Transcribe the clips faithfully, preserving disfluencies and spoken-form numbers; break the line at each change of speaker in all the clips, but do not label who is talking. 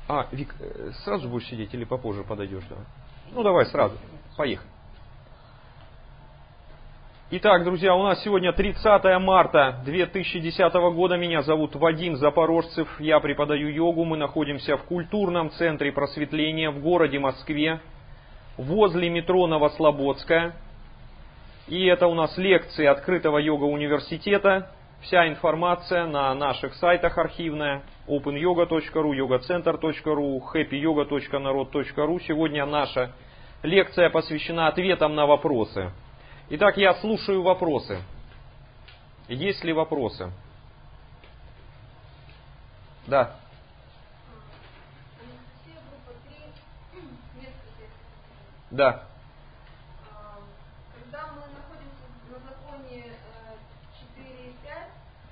А, Вик, сразу будешь сидеть или попозже подойдешь? Давай. Ну давай сразу. Поехали. Итак, друзья, у нас сегодня тридцатое марта две тысячи десятого года. Меня зовут Вадим Запорожцев. Я преподаю йогу. Мы находимся в культурном центре просветления в городе Москве, возле метро Новослободская. И это у нас лекции открытого йога-университета. Вся информация на наших сайтах архивная. опен йога точка ру, йога центр точка ру, хэппи йога точка народ точка ру. Сегодня наша лекция посвящена ответам на вопросы. Итак, я слушаю вопросы. Есть ли вопросы? Да. Да.
Когда мы находимся на законе четыре и пять,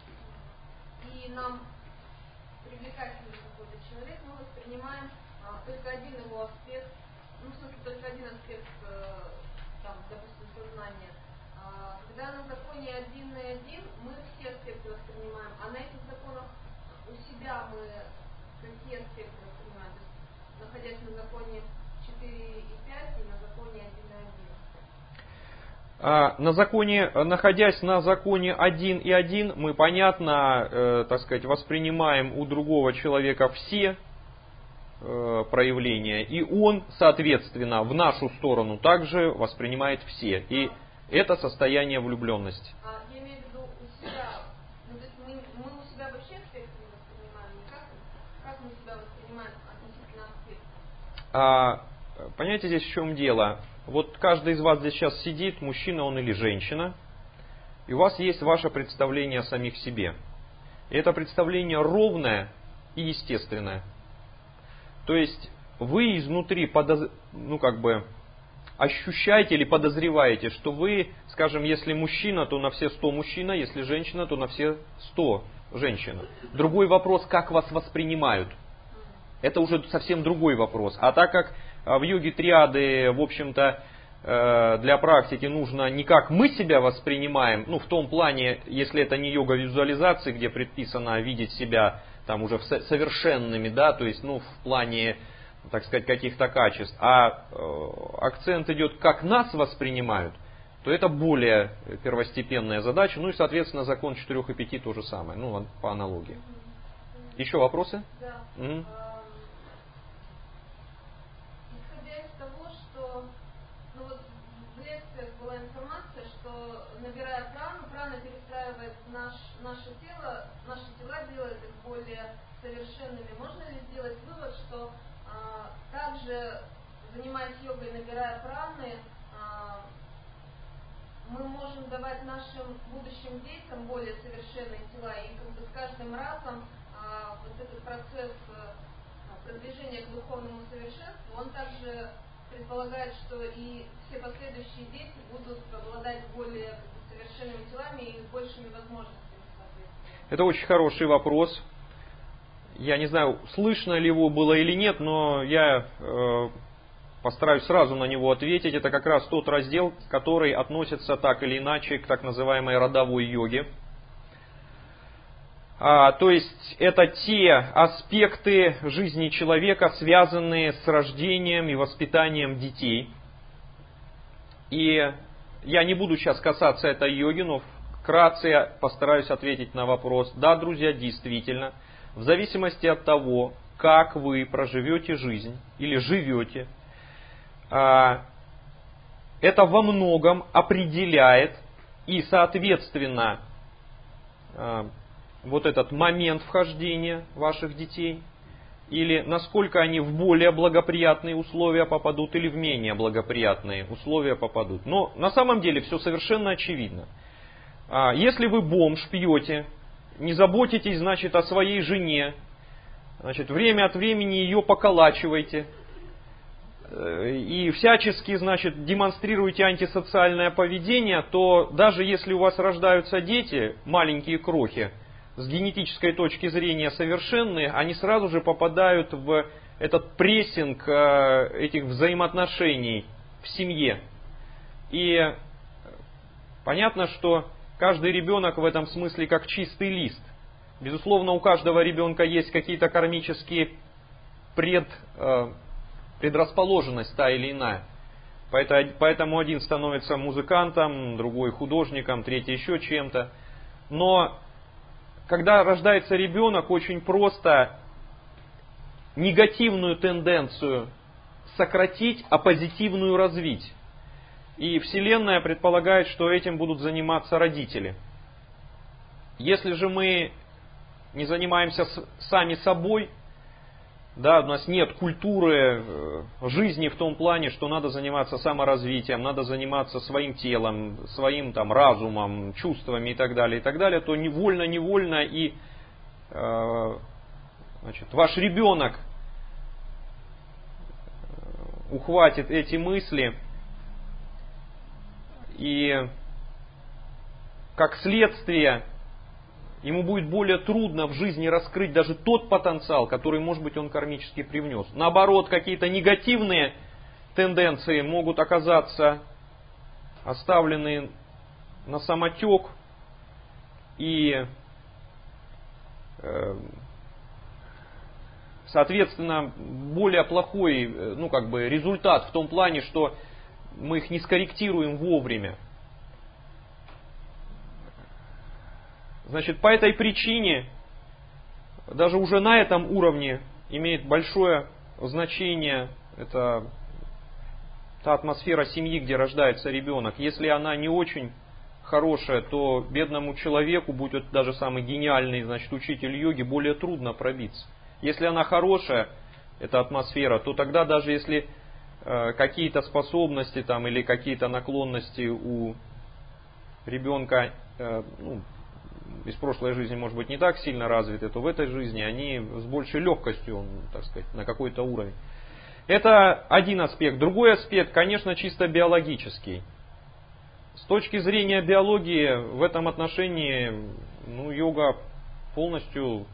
и нам привлекательный какой-то человек, мы воспринимаем только один его аспект, ну, в смысле, только один аспект, там, допустим, сознания. Когда на законе один и один, мы все аспекты воспринимаем, а на этих законах у себя мы какие аспекты воспринимаем? То есть, находясь на законе четыре и пять и на законе один и один.
А, на законе, находясь на законе один и один, мы, понятно, э, так сказать, воспринимаем у другого человека все э, проявления, и он, соответственно, в нашу сторону также воспринимает все. И это состояние влюбленности.
А, я имею в виду у себя, ну, то есть мы, мы у себя вообще аспекты не воспринимаем, не как, как мы себя воспринимаем относительно аспектов?
А, понимаете, здесь в чем дело? Вот каждый из вас здесь сейчас сидит, мужчина он или женщина, и у вас есть ваше представление о самих себе. И это представление ровное и естественное. То есть вы изнутри подоз... ну, как бы, ощущаете или подозреваете, что вы, скажем, если мужчина, то на все сто мужчина, если женщина, то на все сто женщина. Другой вопрос, как вас воспринимают. Это уже совсем другой вопрос. А так как в йоге триады, в общем-то, для практики нужно не как мы себя воспринимаем, ну в том плане, если это не йога визуализации, где предписано видеть себя там уже совершенными, да, то есть, ну в плане, так сказать, каких-то качеств, а акцент идет, как нас воспринимают, то это более первостепенная задача. Ну и, соответственно, закон четырех и пяти то же самое, ну по аналогии. Еще вопросы?
Да.
Угу.
Была информация, что набирая прану, прана перестраивает наш, наше тело, наши тела делает их более совершенными. Можно ли сделать вывод, что а, также, занимаясь йогой, набирая праны, а, мы можем давать нашим будущим детям более совершенные тела, и как бы с каждым разом а, вот этот процесс а, продвижения к духовному совершенству, он также предполагает, что и все последующие дети будут обладать более совершенными телами и большими возможностями, соответственно.
Это очень хороший вопрос. Я не знаю, слышно ли его было или нет, но я э, постараюсь сразу на него ответить. Это как раз тот раздел, который относится так или иначе к так называемой родовой йоге. А, то есть это те аспекты жизни человека, связанные с рождением и воспитанием детей. И я не буду сейчас касаться этой йоги, но вкратце я постараюсь ответить на вопрос. Да, друзья, действительно, в зависимости от того, как вы проживете жизнь или живете, а, это во многом определяет и, соответственно, а, вот этот момент вхождения ваших детей, или насколько они в более благоприятные условия попадут, или в менее благоприятные условия попадут. Но на самом деле все совершенно очевидно. Если вы бомж, пьете, не заботитесь, значит, о своей жене, значит, время от времени ее поколачиваете, и всячески, значит, демонстрируете антисоциальное поведение, то даже если у вас рождаются дети, маленькие крохи, с генетической точки зрения совершенные, они сразу же попадают в этот прессинг этих взаимоотношений в семье. И понятно, что каждый ребенок в этом смысле как чистый лист. Безусловно, у каждого ребенка есть какие-то кармические пред, предрасположенность та или иная. Поэтому один становится музыкантом, другой художником, третий еще чем-то. Но когда рождается ребенок, очень просто негативную тенденцию сократить, а позитивную развить. И Вселенная предполагает, что этим будут заниматься родители. Если же мы не занимаемся сами собой, да, у нас нет культуры жизни в том плане, что надо заниматься саморазвитием, надо заниматься своим телом, своим там, разумом, чувствами и так далее, и так далее, то невольно-невольно и э, значит, ваш ребенок ухватит эти мысли, и как следствие ему будет более трудно в жизни раскрыть даже тот потенциал, который, может быть, он кармически привнес. Наоборот, какие-то негативные тенденции могут оказаться оставлены на самотек, и, соответственно, более плохой, ну, как бы, результат в том плане, что мы их не скорректируем вовремя. Значит, по этой причине, даже уже на этом уровне имеет большое значение это та атмосфера семьи, где рождается ребенок. Если она не очень хорошая, то бедному человеку, будь это даже самый гениальный, значит, учитель йоги, более трудно пробиться. Если она хорошая, эта атмосфера, то тогда даже если э, какие-то способности там, или какие-то наклонности у ребенка э, ну, из прошлой жизни, может быть, не так сильно развиты, то в этой жизни они с большей легкостью, так сказать, на какой-то уровень. Это один аспект. Другой аспект, конечно, чисто биологический. С точки зрения биологии в этом отношении ну, йога полностью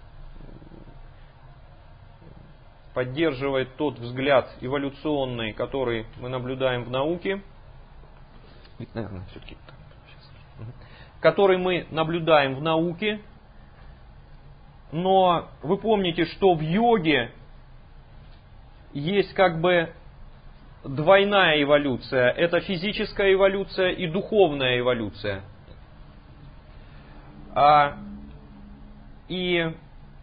поддерживает тот взгляд эволюционный, который мы наблюдаем в науке. Наверное, все-таки так. который мы наблюдаем в науке, но вы помните, что в йоге есть как бы двойная эволюция. Это физическая эволюция и духовная эволюция. А, и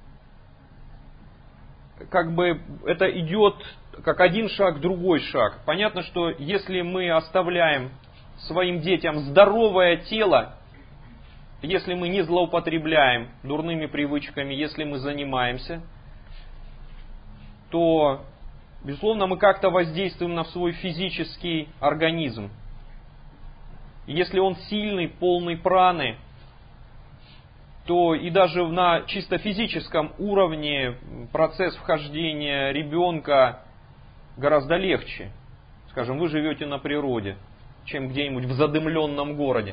как бы это идет как один шаг, другой шаг. Понятно, что если мы оставляем своим детям здоровое тело, если мы не злоупотребляем дурными привычками, если мы занимаемся, то, безусловно, мы как-то воздействуем на свой физический организм. Если он сильный, полный праны, то и даже на чисто физическом уровне процесс вхождения ребенка гораздо легче. Скажем, вы живете на природе, чем где-нибудь в задымленном городе.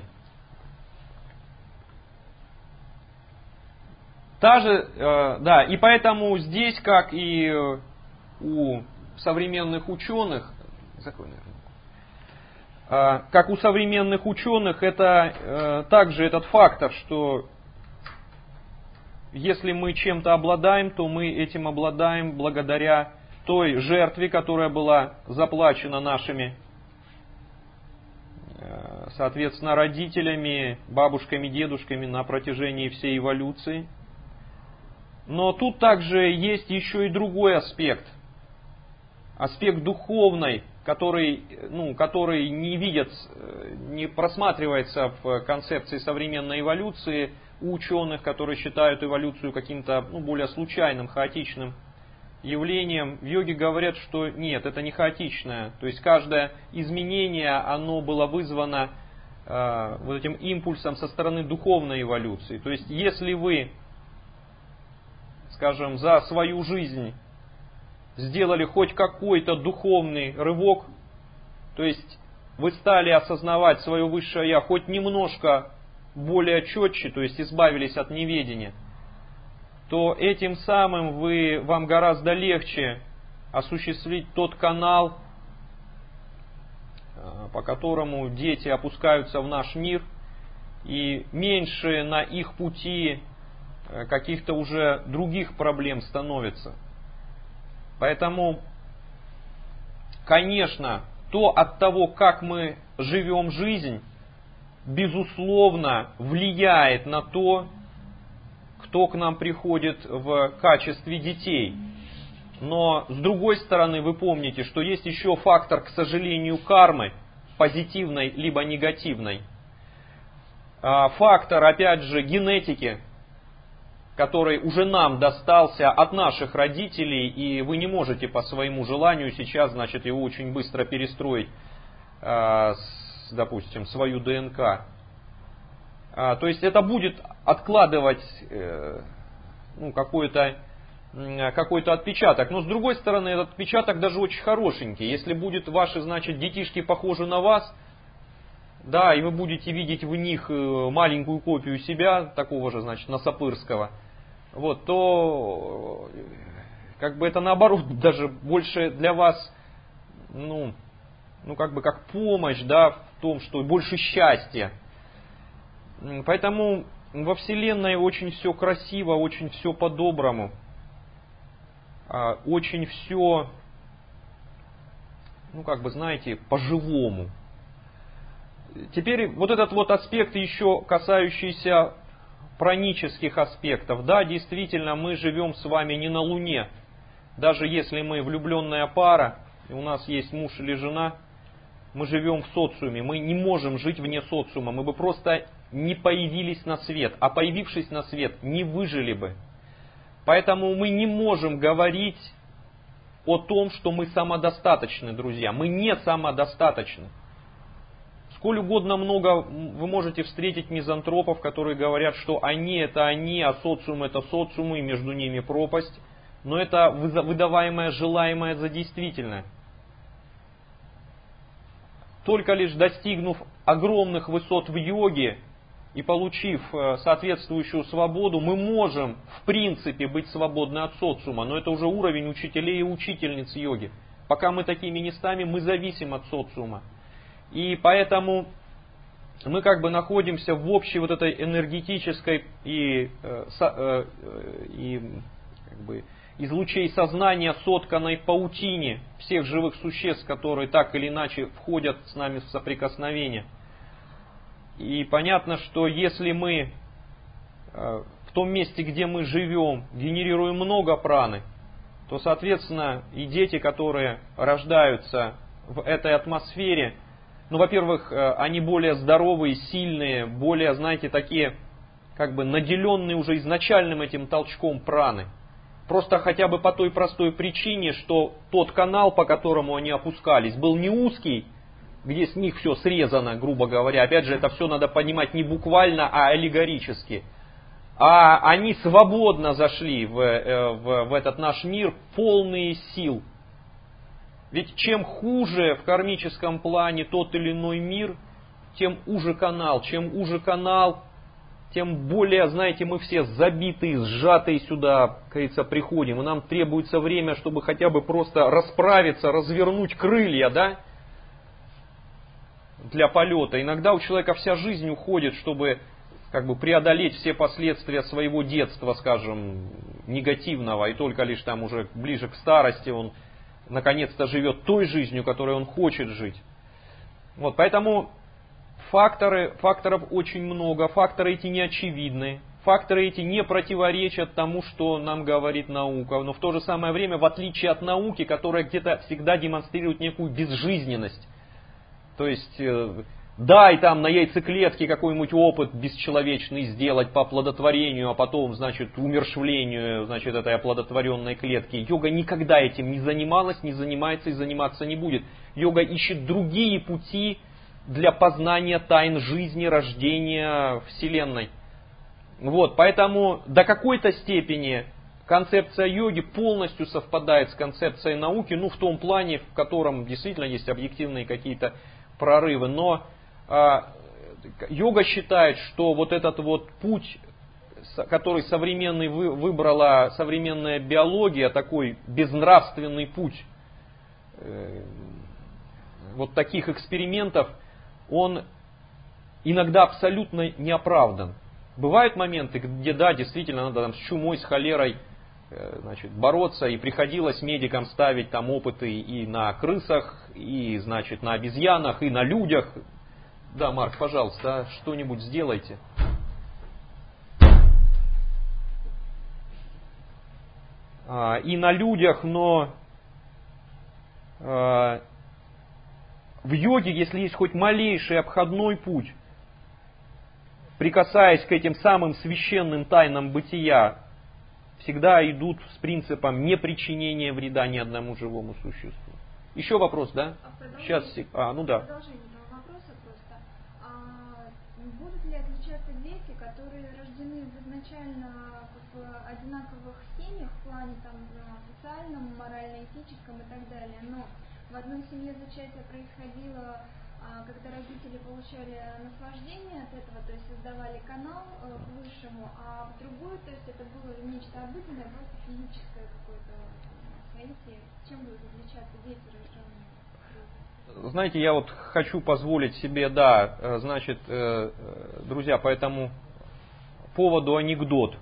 Та же, э, да, и поэтому здесь, как и у современных ученых, закрой, наверное, э, как у современных ученых, это э, также этот фактор, что если мы чем-то обладаем, то мы этим обладаем благодаря той жертве, которая была заплачена нашими, э, соответственно, родителями, бабушками, дедушками на протяжении всей эволюции. Но тут также есть еще и другой аспект. Аспект духовный, который, ну, который не видят, не просматривается в концепции современной эволюции у ученых, которые считают эволюцию каким-то ну, более случайным, хаотичным явлением. В йоге говорят, что нет, это не хаотичное. То есть каждое изменение, оно было вызвано э, вот этим импульсом со стороны духовной эволюции. То есть если вы, скажем, за свою жизнь сделали хоть какой-то духовный рывок, то есть вы стали осознавать свое высшее Я хоть немножко более четче, то есть избавились от неведения, то этим самым вы, вам гораздо легче осуществить тот канал, по которому дети опускаются в наш мир, и меньше на их пути каких-то уже других проблем становится. Поэтому, конечно, то от того, как мы живем жизнь, безусловно, влияет на то, кто к нам приходит в качестве детей. Но, с другой стороны, вы помните, что есть еще фактор, к сожалению, кармы, позитивной либо негативной. Фактор, опять же, генетики, который уже нам достался от наших родителей, и вы не можете по своему желанию сейчас, значит, его очень быстро перестроить, допустим, свою ДНК. То есть это будет откладывать ну, какой-то какой-то отпечаток. Но с другой стороны, этот отпечаток даже очень хорошенький. Если будут ваши, значит, детишки похожи на вас, да, и вы будете видеть в них маленькую копию себя, такого же, значит, Носопырского, вот, то как бы это наоборот даже больше для вас, ну, ну как бы как помощь, да, в том, что больше счастья. Поэтому во Вселенной очень все красиво, очень все по-доброму, очень все, ну как бы знаете, по-живому. Теперь вот этот вот аспект еще касающийся пранических аспектов. Да, действительно, мы живем с вами не на Луне. Даже если мы влюбленная пара, и у нас есть муж или жена, мы живем в социуме. Мы не можем жить вне социума. Мы бы просто не появились на свет. А появившись на свет, не выжили бы. Поэтому мы не можем говорить о том, что мы самодостаточны, друзья. Мы не самодостаточны. Сколь угодно много вы можете встретить мизантропов, которые говорят, что они это они, а социум это социум, и между ними пропасть. Но это выдаваемое желаемое за действительное. Только лишь достигнув огромных высот в йоге и получив соответствующую свободу, мы можем в принципе быть свободны от социума. Но это уже уровень учителей и учительниц йоги. Пока мы такими не станем, мы зависим от социума. И поэтому мы как бы находимся в общей вот этой энергетической и, э, и как бы из лучей сознания сотканной паутине всех живых существ, которые так или иначе входят с нами в соприкосновение. И понятно, что если мы э, в том месте, где мы живем, генерируем много праны, то, соответственно, и дети, которые рождаются в этой атмосфере, ну, во-первых, они более здоровые, сильные, более, знаете, такие, как бы наделенные уже изначальным этим толчком праны. Просто хотя бы по той простой причине, что тот канал, по которому они опускались, был не узкий, где с них все срезано, грубо говоря. Опять же, это все надо понимать не буквально, а аллегорически. А они свободно зашли в, в, в этот наш мир, полные сил. Ведь чем хуже в кармическом плане тот или иной мир, тем уже канал. Чем уже канал, тем более, знаете, мы все забитые, сжатые сюда, как говорится, приходим. И нам требуется время, чтобы хотя бы просто расправиться, развернуть крылья, да, для полета. Иногда у человека вся жизнь уходит, чтобы как бы преодолеть все последствия своего детства, скажем, негативного. И только лишь там уже ближе к старости он наконец-то живет той жизнью, которой он хочет жить. Вот, поэтому факторы, факторов очень много, факторы эти не очевидны, факторы эти не противоречат тому, что нам говорит наука, но в то же самое время, в отличие от науки, которая где-то всегда демонстрирует некую безжизненность, то есть дай там на яйцеклетке какой-нибудь опыт бесчеловечный сделать по оплодотворению, а потом, значит, умерщвлению, значит, этой оплодотворенной клетки. Йога никогда этим не занималась, не занимается и заниматься не будет. Йога ищет другие пути для познания тайн жизни, рождения Вселенной. Вот, поэтому до какой-то степени концепция йоги полностью совпадает с концепцией науки, ну, в том плане, в котором действительно есть объективные какие-то прорывы, но йога считает, что вот этот вот путь, который современный выбрала современная биология, такой безнравственный путь вот таких экспериментов, он иногда абсолютно не оправдан. Бывают моменты, где да, действительно надо там с чумой, с холерой значит, бороться, и приходилось медикам ставить там опыты и на крысах, и, значит, на обезьянах, и на людях. Да, Марк, пожалуйста, что-нибудь сделайте. И на людях, но в йоге, если есть хоть малейший обходной путь, прикасаясь к этим самым священным тайнам бытия, всегда идут с принципом непричинения вреда ни одному живому существу. Еще вопрос, да?
А
Сейчас, а, ну да.
Продолжение этого вопроса просто. А будут ли отличаться дети, которые рождены в изначально в одинаковых семьях в плане там социальном, морально-этическом и так далее, но в одной семье зачатие происходило, когда родители получали наслаждение от этого, то есть создавали канал к высшему, а в другую, то есть это было нечто обыденное, просто физическое какое-то соитие. Чем будут отличаться дети, рожденные?
Знаете, я вот хочу позволить себе, да, значит, друзья, по этому поводу анекдот.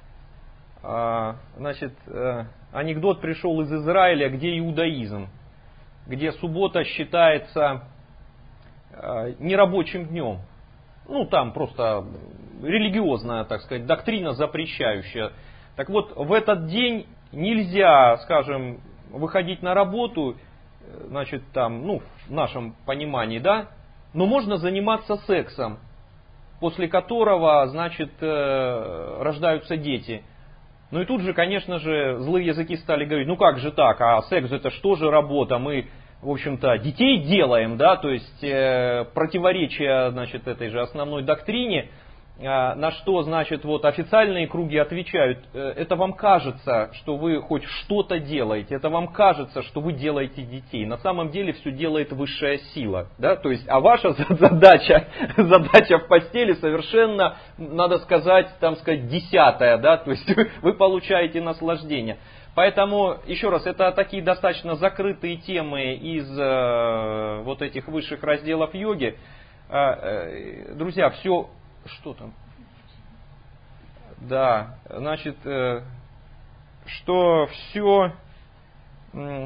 Значит, анекдот пришел из Израиля, где иудаизм, где суббота считается нерабочим днем. Ну, там просто религиозная, так сказать, доктрина запрещающая. Так вот, в этот день нельзя, скажем, выходить на работу, значит, там, ну, в нашем понимании, да, но можно заниматься сексом, после которого, значит, рождаются дети. Ну и тут же, конечно же, злые языки стали говорить, ну как же так, а секс это что же работа, мы, в общем-то, детей делаем, да, то есть э, противоречие, значит, этой же основной доктрине, э, на что, значит, вот официальные круги отвечают, э, это вам кажется, что вы хоть что-то делаете, это вам кажется, что вы делаете детей, на самом деле все делает высшая сила, да, то есть, а ваша задача, задача в постели совершенно, надо сказать, там сказать, десятая, да, то есть вы получаете наслаждение. Поэтому, еще раз, это такие достаточно закрытые темы из э, вот этих высших разделов йоги. Э, э, друзья, все... Что там? Да, значит, э, что все... Э,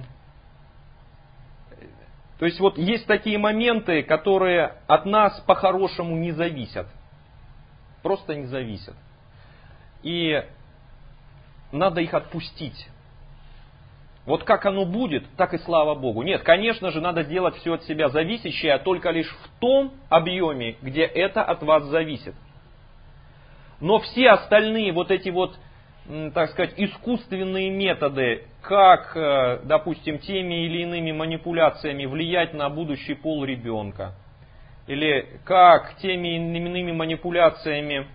то есть вот есть такие моменты, которые от нас по-хорошему не зависят. Просто не зависят. И надо их отпустить. Вот как оно будет, так и слава Богу. Нет, конечно же, надо делать все от себя зависящее, а только лишь в том объеме, где это от вас зависит. Но все остальные вот эти вот, так сказать, искусственные методы, как, допустим, теми или иными манипуляциями влиять на будущий пол ребенка, или как теми или иными манипуляциями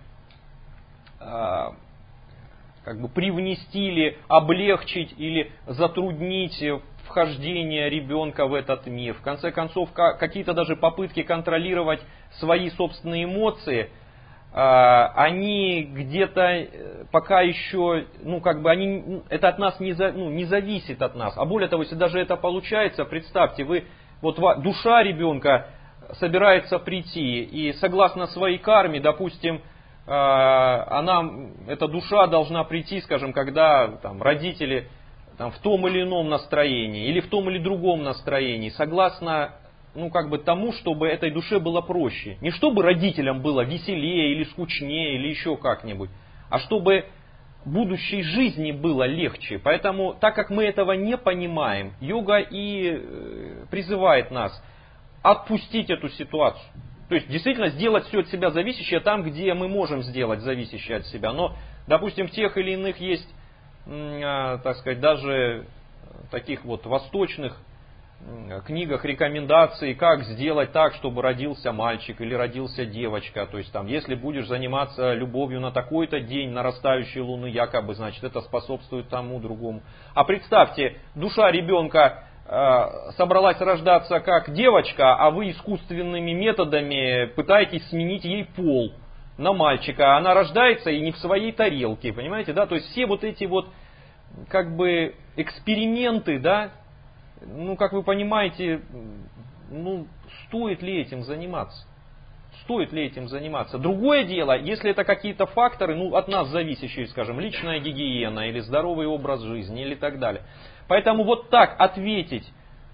как бы привнести или облегчить или затруднить вхождение ребенка в этот мир. В конце концов, какие-то даже попытки контролировать свои собственные эмоции, они где-то пока еще, ну как бы они, это от нас не, за, ну, не зависит от нас. А более того, если даже это получается, представьте, вы, вот душа ребенка собирается прийти и согласно своей карме, допустим, она, эта душа должна прийти, скажем, когда там, родители там, в том или ином настроении или в том или другом настроении, согласно ну, как бы тому, чтобы этой душе было проще. Не чтобы родителям было веселее или скучнее или еще как-нибудь, а чтобы будущей жизни было легче. Поэтому, так как мы этого не понимаем, йога и призывает нас отпустить эту ситуацию. То есть, действительно, сделать все от себя зависящее там, где мы можем сделать зависящее от себя. Но, допустим, в тех или иных есть, так сказать, даже таких вот восточных книгах рекомендаций, как сделать так, чтобы родился мальчик или родился девочка. То есть, там, если будешь заниматься любовью на такой-то день нарастающей луны, якобы, значит, это способствует тому, другому. А представьте, душа ребенка собралась рождаться как девочка, а вы искусственными методами пытаетесь сменить ей пол на мальчика. Она рождается и не в своей тарелке, понимаете, да? То есть все вот эти вот как бы эксперименты, да, ну, как вы понимаете, ну, стоит ли этим заниматься? стоит ли этим заниматься. Другое дело, если это какие-то факторы, ну, от нас зависящие, скажем, личная гигиена или здоровый образ жизни или так далее. Поэтому вот так ответить,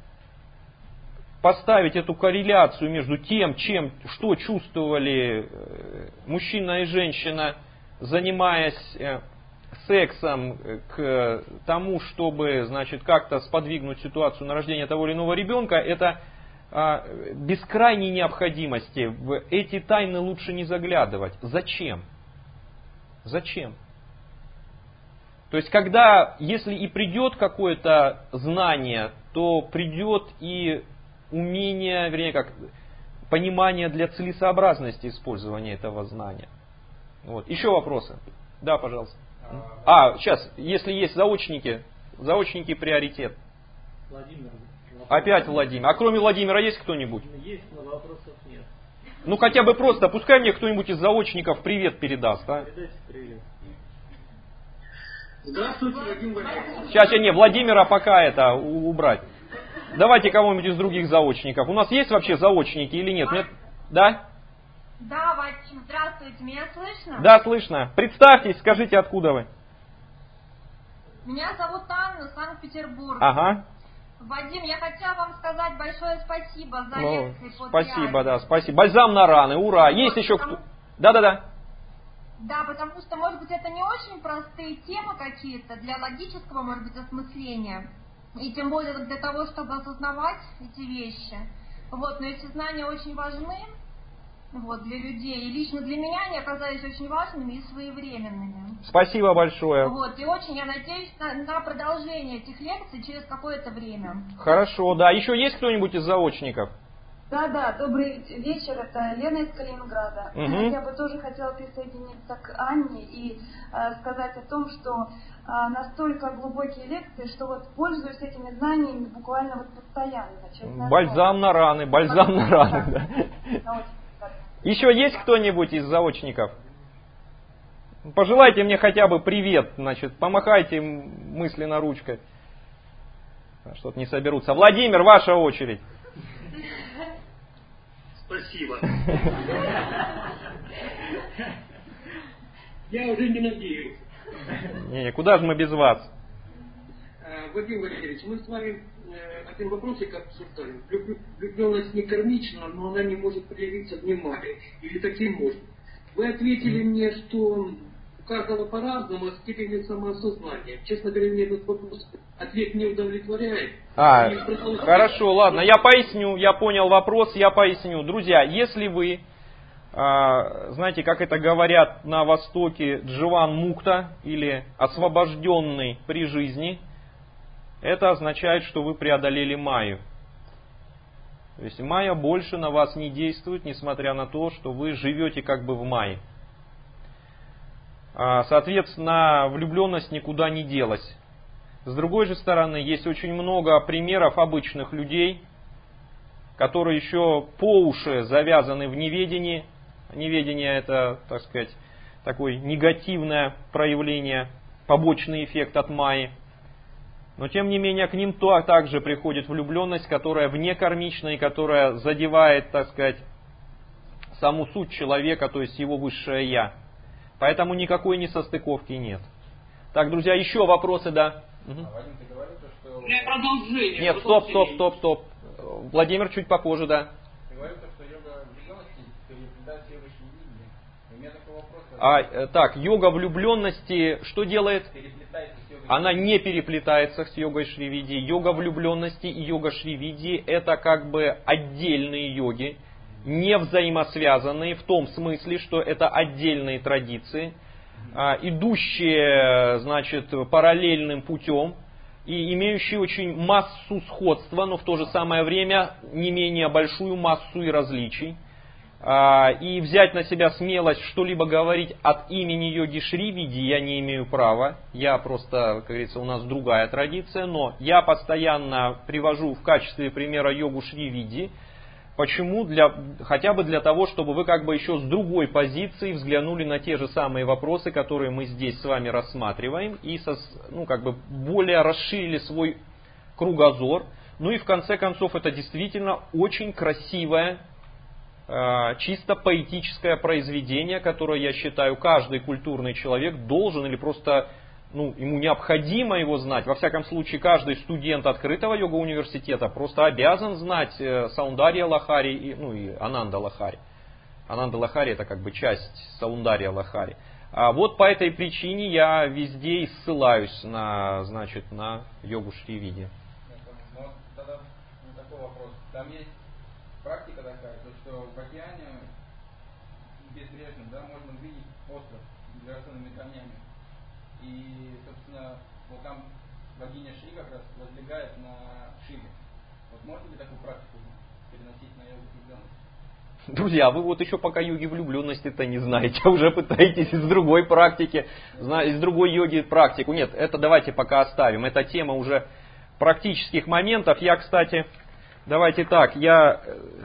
поставить эту корреляцию между тем, чем, что чувствовали мужчина и женщина, занимаясь сексом, к тому, чтобы, значит, как-то сподвигнуть ситуацию на рождение того или иного ребенка, это без крайней необходимости. В эти тайны лучше не заглядывать. Зачем? Зачем? То есть, когда, если и придет какое-то знание, то придет и умение, вернее, как понимание для целесообразности использования этого знания. Вот. Еще вопросы? Да, пожалуйста. А, сейчас, если есть заочники, заочники приоритет.
Владимир.
Опять Владимир. А кроме Владимира есть кто-нибудь?
Есть, но вопросов нет.
Ну хотя бы просто, пускай мне кто-нибудь из заочников привет передаст, а?
Передайте привет.
Здравствуйте, Владимир.
Сейчас я не, Владимира пока это убрать. Давайте кого-нибудь из других заочников. У нас есть вообще заочники или нет? Нет? Да?
Да, Вадим, здравствуйте, меня слышно?
Да, слышно. Представьтесь, скажите, откуда вы?
Меня зовут Анна, Санкт-Петербург.
Ага.
Вадим, я хотела вам сказать большое спасибо за
Ну,
лекции по
спасибо,
пиару.
да, спасибо. Бальзам на раны, ура. Есть
Вот,
еще
потому-
кто? Да-да-да.
Да, потому что, может быть, это не очень простые темы какие-то для логического, может быть, осмысления. И тем более для того, чтобы осознавать эти вещи. Вот, но эти знания очень важны. Вот, для людей. И лично для меня они оказались очень важными и своевременными.
Спасибо большое.
Вот, и очень я надеюсь на, на продолжение этих лекций через какое-то время.
Хорошо, да. Еще есть кто-нибудь из заочников?
Да, да, добрый вечер, это Лена из Калининграда.
Угу.
Я бы тоже хотела присоединиться к Анне и э, сказать о том, что э, настолько глубокие лекции, что вот пользуюсь этими знаниями буквально вот постоянно. Честное
Бальзам
слово.
на раны, бальзам на раны. Да.
Да, очень приятно.
Еще есть кто-нибудь из заочников? Пожелайте мне хотя бы привет, значит, помахайте мысленно ручкой. Что-то не соберутся. Владимир, ваша очередь.
Спасибо. Я уже не надеюсь.
Не, куда же мы без вас?
Э, Владимир Валерьевич, мы с вами э, один вопросик обсуждали. Влю- Влюбленность не кармична, но она не может проявиться вниманием. Или таким может. Вы ответили мне, что у каждого по-разному, а степени самоосознания. Честно говоря, мне этот вопрос ответ не удовлетворяет.
А,
И продолжаю.
хорошо, ладно, я поясню, я понял вопрос, я поясню. Друзья, если вы, а, знаете, как это говорят на Востоке, дживан мукта, или освобожденный при жизни, это означает, что вы преодолели майю. То есть майя больше на вас не действует, несмотря на то, что вы живете как бы в майе. А, соответственно, влюбленность никуда не делась. С другой же стороны, есть очень много примеров обычных людей, которые еще по уши завязаны в неведении. Неведение — это, так сказать, такое негативное проявление, побочный эффект от майи. Но тем не менее к ним то также приходит влюбленность, которая внекармична и которая задевает, так сказать, саму суть человека, то есть его высшее я. Поэтому никакой несостыковки нет. Так, друзья, еще вопросы, да? Угу.
А, Вадим, ты говорил, что...
Для продолжения.
Нет, стоп, стоп, стоп, стоп. Владимир чуть попозже, да.
Ты говорил, что йога влюбленности переплетается с йогой шривидди. У меня такой вопрос.
А, э, так, йога влюбленности что делает?
Переплетается с йогой.
Она не переплетается с йогой шривидди. Йога влюбленности и йога шривидди — это как бы отдельные йоги, не взаимосвязанные в том смысле, что это отдельные традиции, идущие, значит, параллельным путем и имеющие очень массу сходства, но в то же самое время не менее большую массу и различий. И взять на себя смелость что-либо говорить от имени йоги Шривидди я не имею права. Я просто, как говорится, у нас другая традиция, но я постоянно привожу в качестве примера йогу Шривидди. Почему? Для, хотя бы для того, чтобы вы как бы еще с другой позиции взглянули на те же самые вопросы, которые мы здесь с вами рассматриваем, и со, ну, как бы более расширили свой кругозор. Ну и в конце концов это действительно очень красивая чисто поэтическое произведение, которое, я считаю, каждый культурный человек должен или просто ну, ему необходимо его знать. Во всяком случае, каждый студент открытого йога-университета просто обязан знать Саундарья Лахари и, ну, и Ананда Лахари. Ананда Лахари это как бы часть Саундарья Лахари. А вот по этой причине я везде и ссылаюсь на, значит, на йогу Шривиди.
Ну, тогда ну, такой вопрос. Там есть практика такая, то, что в океане безбрежном, да, можно увидеть остров с драгоценными камнями. И, собственно, вот там богиня Шри как раз возлегает на Шиве. Вот можно ли такую практику переносить на йогу влюбленности?
Друзья, вы вот еще пока йоги влюбленности-то не знаете, а уже пытаетесь из другой практики, из другой йоги практику. Нет, это давайте пока оставим. Это тема уже практических моментов. Я, кстати, давайте так, я,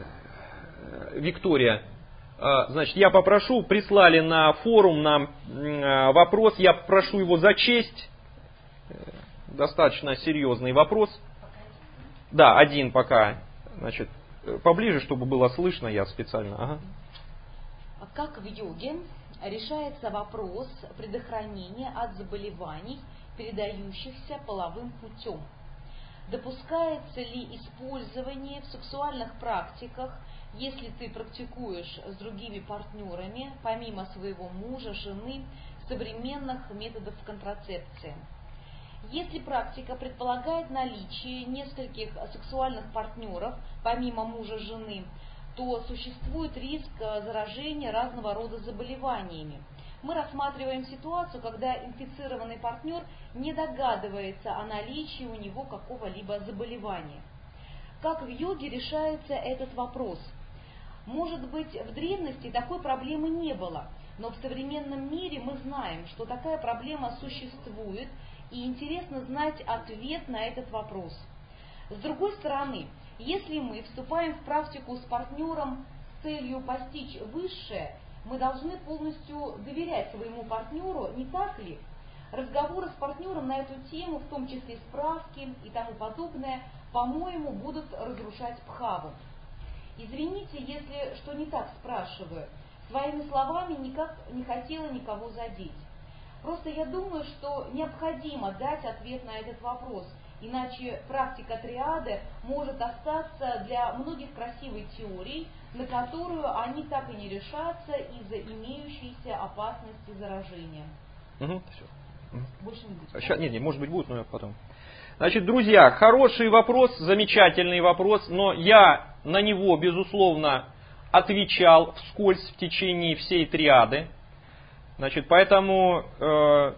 Виктория, значит, я попрошу, прислали на форум нам вопрос, я попрошу его зачесть. Достаточно серьезный вопрос. Да, один пока, значит. Поближе, чтобы было слышно, я специально. Ага.
Как в йоге решается вопрос предохранения от заболеваний, передающихся половым путем? Допускается ли использование в сексуальных практиках, если ты практикуешь с другими партнерами, помимо своего мужа, жены, современных методов контрацепции? Если практика предполагает наличие нескольких сексуальных партнеров, помимо мужа, жены, то существует риск заражения разного рода заболеваниями. Мы рассматриваем ситуацию, когда инфицированный партнер не догадывается о наличии у него какого-либо заболевания. Как в йоге решается этот вопрос? Может быть, в древности такой проблемы не было, но в современном мире мы знаем, что такая проблема существует, и интересно знать ответ на этот вопрос. С другой стороны, если мы вступаем в практику с партнером с целью постичь высшее, мы должны полностью доверять своему партнеру, не так ли? Разговоры с партнером на эту тему, в том числе справки и тому подобное, по-моему, будут разрушать бхаву. Извините, если что не так спрашиваю. Своими словами никак не хотела никого задеть. Просто я думаю, что необходимо дать ответ на этот вопрос, иначе практика триады может остаться для многих красивой теорией, на которую они так и не решатся из-за имеющейся опасности заражения.
Угу, все.
Больше не будет.
Сейчас, нет, нет, может быть будет, но я потом. Значит, друзья, хороший вопрос, замечательный вопрос, но я на него, безусловно, отвечал вскользь в течение всей триады. Значит, поэтому, э,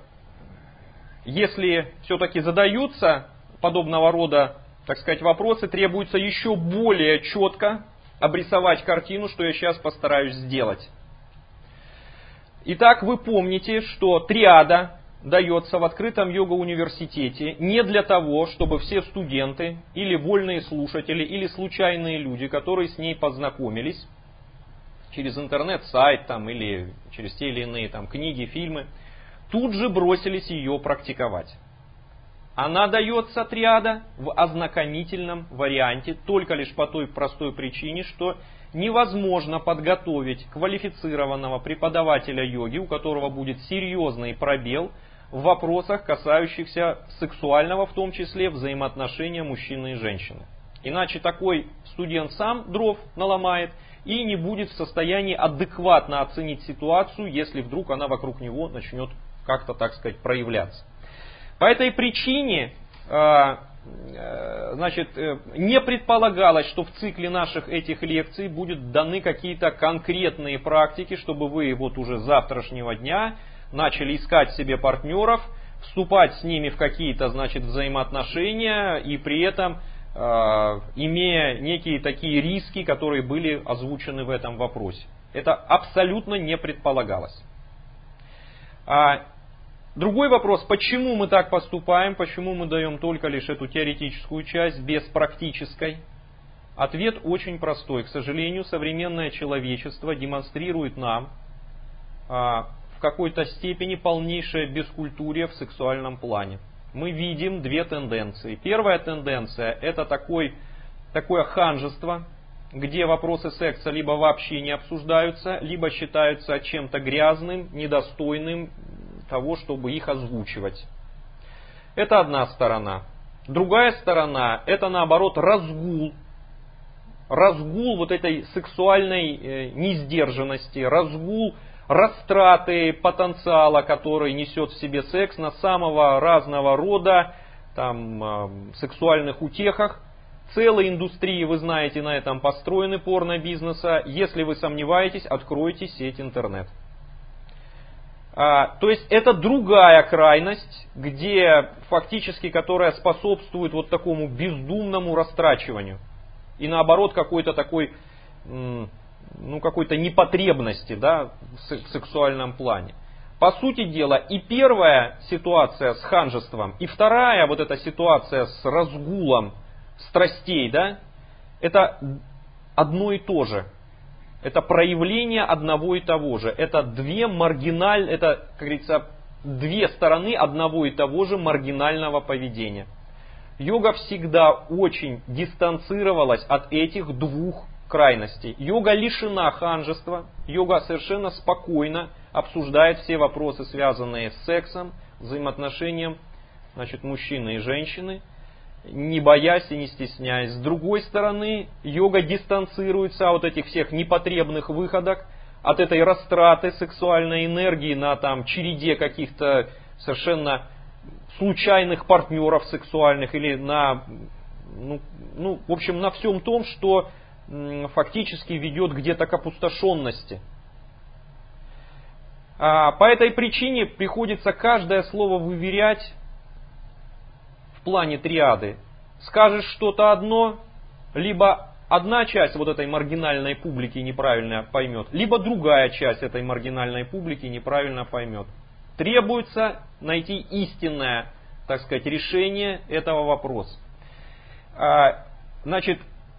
если все-таки задаются подобного рода, так сказать, вопросы, требуется еще более четко обрисовать картину, что я сейчас постараюсь сделать. Итак, вы помните, что триада дается в открытом йога-университете не для того, чтобы все студенты или вольные слушатели, или случайные люди, которые с ней познакомились, через интернет-сайт там, или через те или иные там, книги, фильмы, тут же бросились ее практиковать. Она дается, триада, в ознакомительном варианте, только лишь по той простой причине, что невозможно подготовить квалифицированного преподавателя йоги, у которого будет серьезный пробел в вопросах, касающихся сексуального, в том числе взаимоотношения мужчины и женщины. Иначе такой студент сам дров наломает и не будет в состоянии адекватно оценить ситуацию, если вдруг она вокруг него начнет как-то, так сказать, проявляться. По этой причине, значит, не предполагалось, что в цикле наших этих лекций будут даны какие-то конкретные практики, чтобы вы вот уже с завтрашнего дня начали искать себе партнеров, вступать с ними в какие-то, значит, взаимоотношения и при этом имея некие такие риски, которые были озвучены в этом вопросе. Это абсолютно не предполагалось. Другой вопрос, почему мы так поступаем, почему мы даем только лишь эту теоретическую часть без практической? Ответ очень простой. К сожалению, современное человечество демонстрирует нам в какой-то степени полнейшее бескультурие в сексуальном плане. Мы видим две тенденции. Первая тенденция — это такой, такое ханжество, где вопросы секса либо вообще не обсуждаются, либо считаются чем-то грязным, недостойным того, чтобы их озвучивать. Это одна сторона. Другая сторона – это наоборот разгул. Разгул вот этой сексуальной несдержанности, разгул растраты потенциала, который несет в себе секс на самого разного рода там, сексуальных утехах. Целые индустрии, вы знаете, на этом построены порно-бизнеса. Если вы сомневаетесь, откройте сеть интернет. А, то есть это другая крайность, где фактически, которая способствует вот такому бездумному растрачиванию. И наоборот какой-то такой, ну какой-то непотребности, да, в сексуальном плане. По сути дела, и первая ситуация с ханжеством, и вторая вот эта ситуация с разгулом страстей, да, это одно и то же. Это проявление одного и того же. Это две маргиналь, это, как говорится, две стороны одного и того же маргинального поведения. Йога всегда очень дистанцировалась от этих двух крайностей. Йога лишена ханжества, йога совершенно спокойно обсуждает все вопросы, связанные с сексом, взаимоотношением, значит, мужчины и женщины, не боясь и не стесняясь. С другой стороны, йога дистанцируется от этих всех непотребных выходок, от этой растраты сексуальной энергии на там, череде каких-то совершенно случайных партнеров сексуальных или на, ну, ну, в общем, на всем том, что м, фактически ведет где-то к опустошенности. А, по этой причине приходится каждое слово выверять в плане триады. Скажешь что-то одно, либо одна часть вот этой маргинальной публики неправильно поймет, либо другая часть этой маргинальной публики неправильно поймет. Требуется найти истинное, так сказать, решение этого вопроса. А, значит,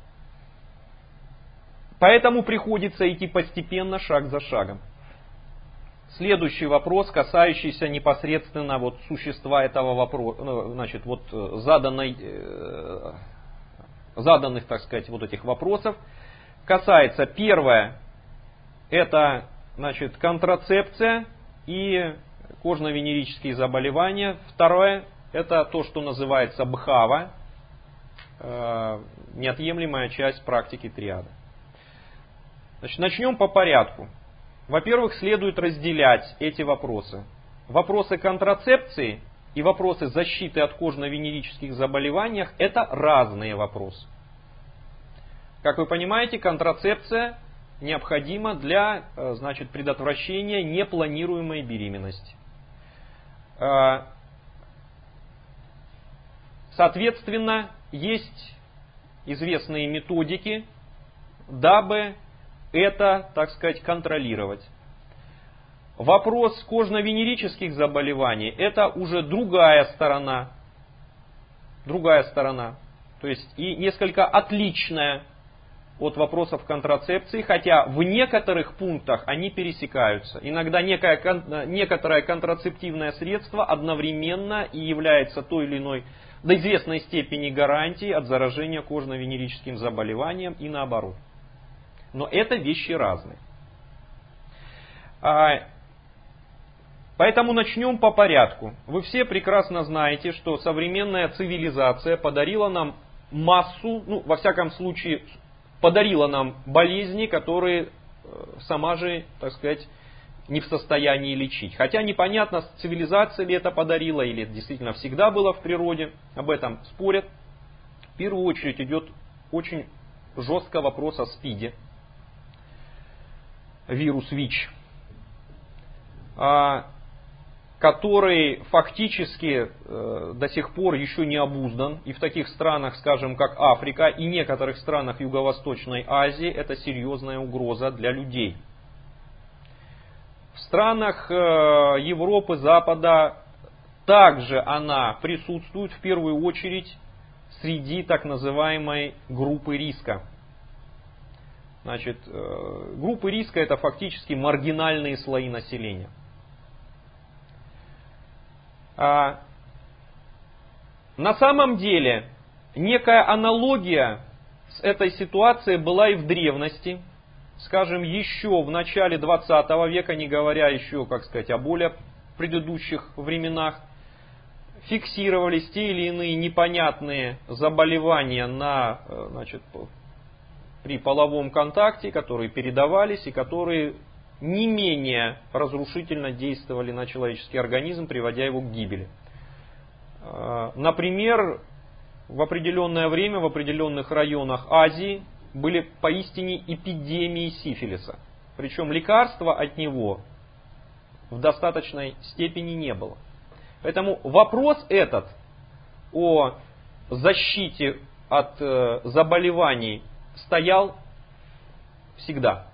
поэтому приходится идти постепенно, шаг за шагом. Следующий вопрос, касающийся непосредственно вот существа этого вопроса, ну, значит, вот заданной, э, заданных, так сказать, вот этих вопросов, касается, первое, это, значит, контрацепция и кожно-венерические заболевания. Второе, это то, что называется бхава, э, неотъемлемая часть практики триады. Значит, начнем по порядку. Во-первых, следует разделять эти вопросы. Вопросы контрацепции и вопросы защиты от кожно-венерических заболеваний – это разные вопросы. Как вы понимаете, контрацепция необходима для, значит, предотвращения непланируемой беременности. Соответственно, есть известные методики, дабы это, так сказать, контролировать. Вопрос кожно-венерических заболеваний – это уже другая сторона. Другая сторона. То есть и несколько отличная от вопросов контрацепции, хотя в некоторых пунктах они пересекаются. Иногда некое, некоторое контрацептивное средство одновременно и является той или иной до известной степени гарантией от заражения кожно-венерическим заболеванием и наоборот. Но это вещи разные. Поэтому начнем по порядку. Вы все прекрасно знаете, что современная цивилизация подарила нам массу, ну, во всяком случае, подарила нам болезни, которые сама же, так сказать, не в состоянии лечить. Хотя непонятно, цивилизация ли это подарила, или это действительно всегда было в природе. Об этом спорят. В первую очередь идет очень жестко вопрос о СПИДе. Вирус ВИЧ, который фактически до сих пор еще не обуздан. И в таких странах, скажем, как Африка и некоторых странах Юго-Восточной Азии, это серьезная угроза для людей. В странах Европы, Запада также она присутствует в первую очередь среди так называемой группы риска. Значит, группы риска — это фактически маргинальные слои населения. А на самом деле некая аналогия этой ситуацией была и в древности. Скажем, еще в начале двадцатого века, не говоря еще, как сказать, о более предыдущих временах, фиксировались те или иные непонятные заболевания на, значит, при половом контакте, которые передавались и которые не менее разрушительно действовали на человеческий организм, приводя его к гибели. Например, в определенное время в определенных районах Азии были поистине эпидемии сифилиса. Причем лекарства от него в достаточной степени не было. Поэтому вопрос этот о защите от э, заболеваний стоял всегда.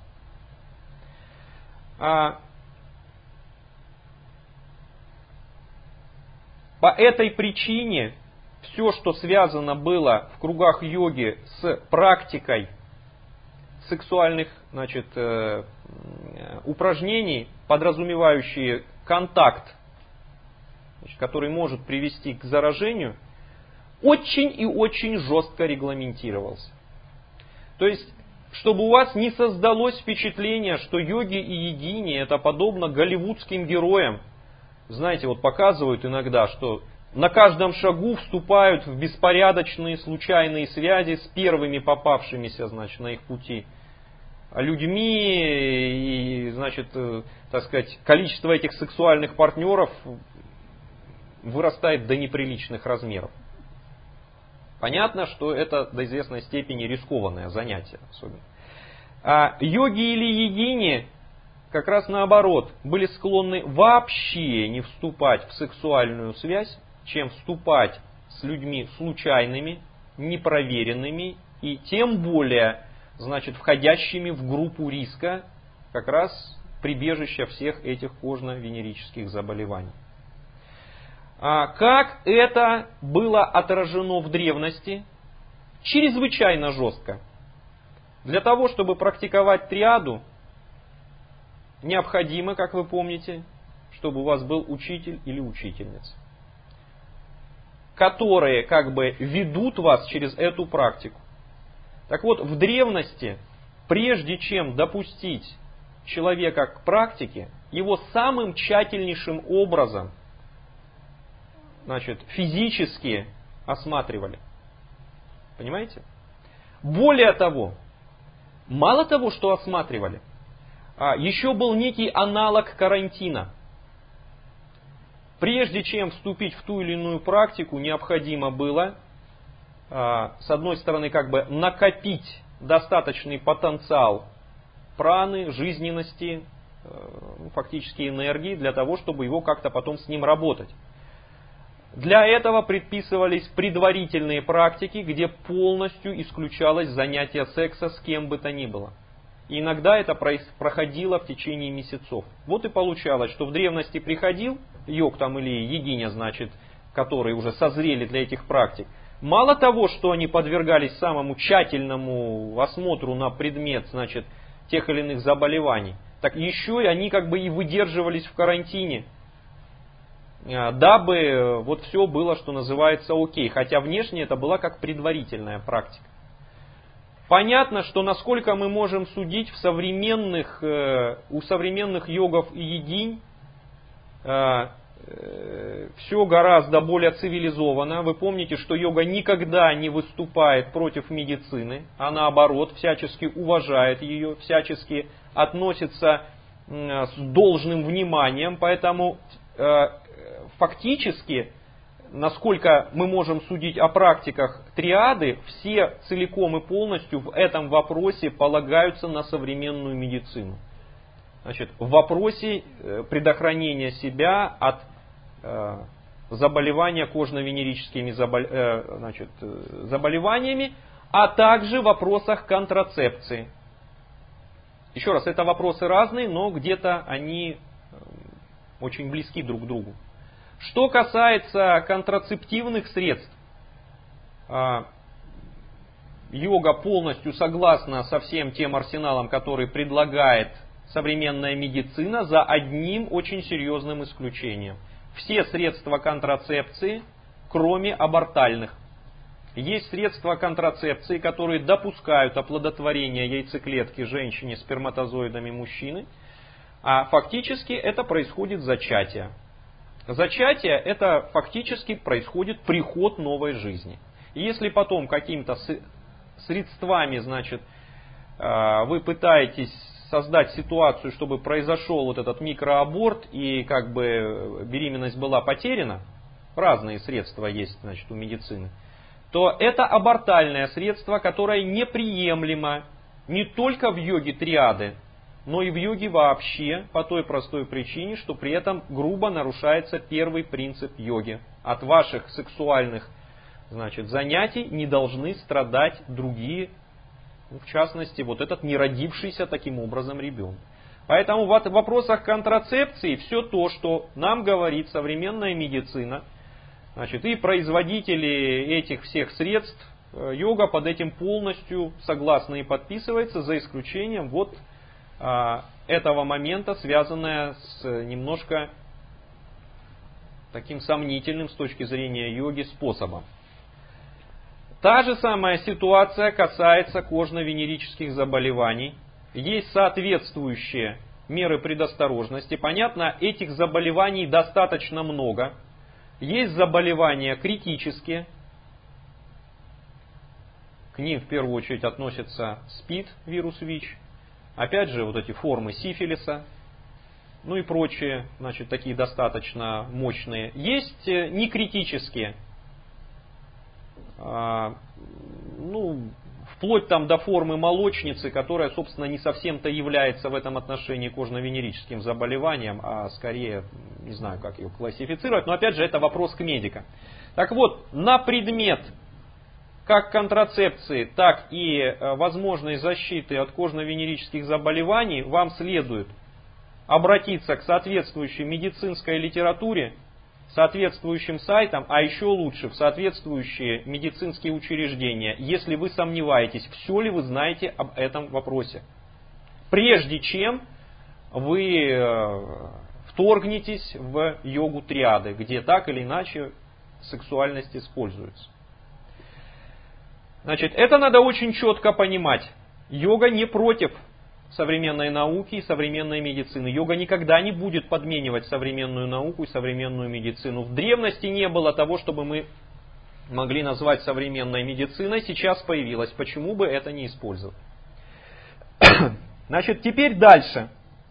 А по этой причине все, что связано было в кругах йоги с практикой сексуальных, значит, э, упражнений, подразумевающие контакт, значит, который может привести к заражению, очень и очень жестко регламентировался. То есть, чтобы у вас не создалось впечатление, что йоги и йогини это подобно голливудским героям. Знаете, вот показывают иногда, что на каждом шагу вступают в беспорядочные случайные связи с первыми попавшимися, значит, на их пути людьми, и, значит, так сказать, количество этих сексуальных партнеров вырастает до неприличных размеров. Понятно, что это до известной степени рискованное занятие. Особенно. А йоги или йогини как раз наоборот были склонны вообще не вступать в сексуальную связь, чем вступать с людьми случайными, непроверенными и тем более, значит, входящими в группу риска, как раз прибежища всех этих кожно-венерических заболеваний. А как это было отражено в древности? Чрезвычайно жестко. Для того, чтобы практиковать триаду, необходимо, как вы помните, чтобы у вас был учитель или учительница, которые как бы ведут вас через эту практику. Так вот, в древности, прежде чем допустить человека к практике, его самым тщательнейшим образом, значит, физически осматривали. Понимаете? Более того, мало того, что осматривали, еще был некий аналог карантина. Прежде чем вступить в ту или иную практику, необходимо было, с одной стороны, как бы накопить достаточный потенциал праны, жизненности, фактически энергии, для того, чтобы его как-то потом с ним работать. Для этого предписывались предварительные практики, где полностью исключалось занятие секса с кем бы то ни было. И иногда это проходило в течение месяцев. Вот и получалось, что в древности приходил йог там или йогиня, значит, которые уже созрели для этих практик. Мало того, что они подвергались самому тщательному осмотру на предмет, значит, тех или иных заболеваний, так еще и они как бы и выдерживались в карантине, дабы вот все было, что называется, окей. Хотя внешне это была как предварительная практика. Понятно, что насколько мы можем судить в современных, у современных йогов и йогинь, все гораздо более цивилизованно. Вы помните, что йога никогда не выступает против медицины, а наоборот всячески уважает ее, всячески относится с должным вниманием. Поэтому фактически, насколько мы можем судить о практиках триады, все целиком и полностью в этом вопросе полагаются на современную медицину. Значит, в вопросе предохранения себя от э, заболевания кожно-венерическими забол, э, значит, заболеваниями, а также в вопросах контрацепции. Еще раз, это вопросы разные, но где-то они очень близки друг к другу. Что касается контрацептивных средств, йога полностью согласна со всем тем арсеналом, который предлагает современная медицина, за одним очень серьезным исключением. Все средства контрацепции, кроме абортальных. Есть средства контрацепции, которые допускают оплодотворение яйцеклетки женщине сперматозоидами мужчины, а фактически это происходит зачатие. Зачатие – это фактически происходит приход новой жизни. И если потом какими-то средствами, значит, вы пытаетесь создать ситуацию, чтобы произошел вот этот микроаборт и как бы беременность была потеряна, разные средства есть, значит, у медицины, то это абортальное средство, которое неприемлемо не только в йоге триады, но и в йоге вообще, по той простой причине, что при этом грубо нарушается первый принцип йоги. От ваших сексуальных, значит, занятий не должны страдать другие, в частности, вот этот неродившийся таким образом ребенок. Поэтому в вопросах контрацепции все то, что нам говорит современная медицина, значит, и производители этих всех средств, йога под этим полностью согласна и подписывается, за исключением вот а, этого момента, связанного с немножко таким сомнительным с точки зрения йоги способом. Та же самая ситуация касается кожно-венерических заболеваний. Есть соответствующие меры предосторожности. Понятно, этих заболеваний достаточно много. Есть заболевания критические. К ним в первую очередь относятся СПИД, вирус ВИЧ. Опять же, вот эти формы сифилиса. Ну и прочие, значит, такие достаточно мощные. Есть некритические. Ну, вплоть там до формы молочницы, которая, собственно, не совсем-то является в этом отношении кожно-венерическим заболеванием, а скорее, не знаю, как ее классифицировать, но опять же, это вопрос к медикам. Так вот, на предмет как контрацепции, так и возможной защиты от кожно-венерических заболеваний вам следует обратиться к соответствующей медицинской литературе, соответствующим сайтам, а еще лучше в соответствующие медицинские учреждения, если вы сомневаетесь, все ли вы знаете об этом вопросе. Прежде чем вы вторгнетесь в йогу триады, где так или иначе сексуальность используется. Значит, это надо очень четко понимать. Йога не против современной науки и современной медицины. Йога никогда не будет подменивать современную науку и современную медицину. В древности не было того, чтобы мы могли назвать современной медициной. Сейчас появилось. Почему бы это не использовать? Значит, теперь дальше.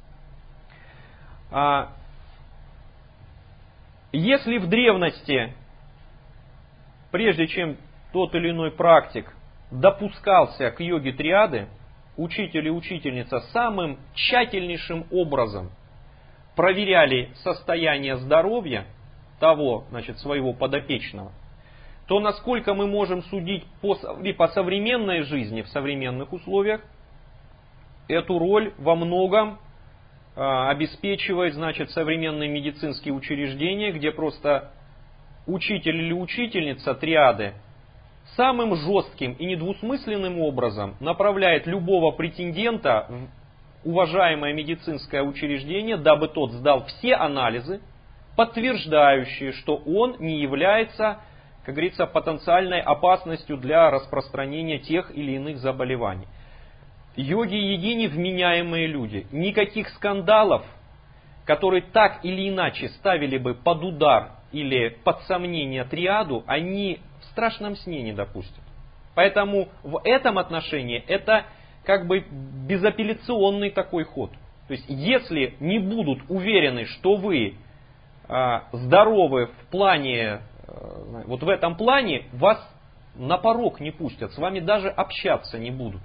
Если в древности, прежде чем тот или иной практик допускался к йоге триады, учитель и учительница самым тщательнейшим образом проверяли состояние здоровья того, значит, своего подопечного, то насколько мы можем судить по, по современной жизни, в современных условиях, эту роль во многом э, обеспечивает, значит, современные медицинские учреждения, где просто учитель или учительница триады самым жестким и недвусмысленным образом направляет любого претендента в уважаемое медицинское учреждение, дабы тот сдал все анализы, подтверждающие, что он не является, как говорится, потенциальной опасностью для распространения тех или иных заболеваний. Йоги и йогини вменяемые люди. Никаких скандалов, которые так или иначе ставили бы под удар или под сомнение триаду, они в страшном сне не допустят. Поэтому в этом отношении это как бы безапелляционный такой ход. То есть если не будут уверены, что вы э, здоровы в плане, э, вот в этом плане, вас на порог не пустят, с вами даже общаться не будут.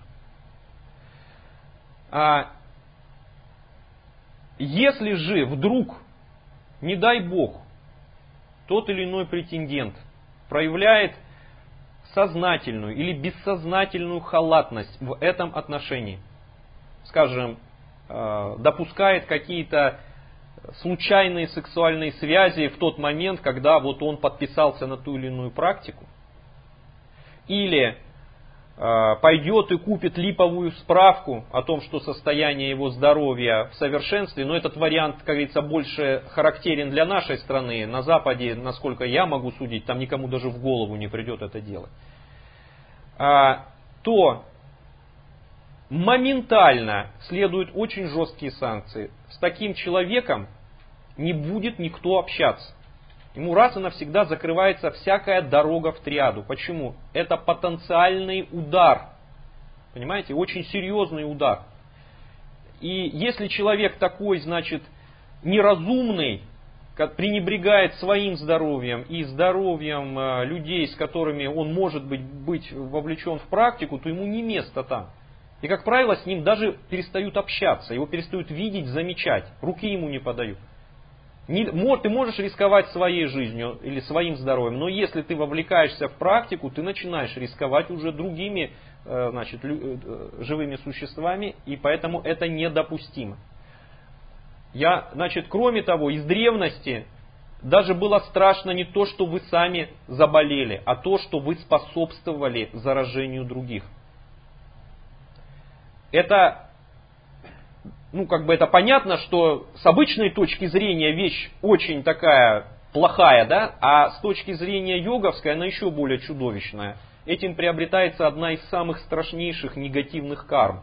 А если же вдруг, не дай бог, тот или иной претендент проявляет сознательную или бессознательную халатность в этом отношении, скажем, допускает какие-то случайные сексуальные связи в тот момент, когда вот он подписался на ту или иную практику, или пойдет и купит липовую справку о том, что состояние его здоровья в совершенстве, но этот вариант, как говорится, больше характерен для нашей страны. На Западе, насколько я могу судить, там никому даже в голову не придет это делать. то моментально следуют очень жесткие санкции. С таким человеком не будет никто общаться. Ему раз и навсегда закрывается всякая дорога в триаду. Почему? Это потенциальный удар. Понимаете? Очень серьезный удар. И если человек такой, значит, неразумный, пренебрегает своим здоровьем и здоровьем людей, с которыми он может быть, быть вовлечен в практику, то ему не место там. И, как правило, с ним даже перестают общаться, его перестают видеть, замечать, руки ему не подают. Не, ты можешь рисковать своей жизнью или своим здоровьем, но если ты вовлекаешься в практику, ты начинаешь рисковать уже другими, значит, живыми существами, и поэтому это недопустимо. Я, значит, кроме того, из древности даже было страшно не то, что вы сами заболели, а то, что вы способствовали заражению других. Это, ну, как бы это понятно, что с обычной точки зрения вещь очень такая плохая, да, а с точки зрения йоговской она еще более чудовищная. Этим приобретается одна из самых страшнейших негативных карм.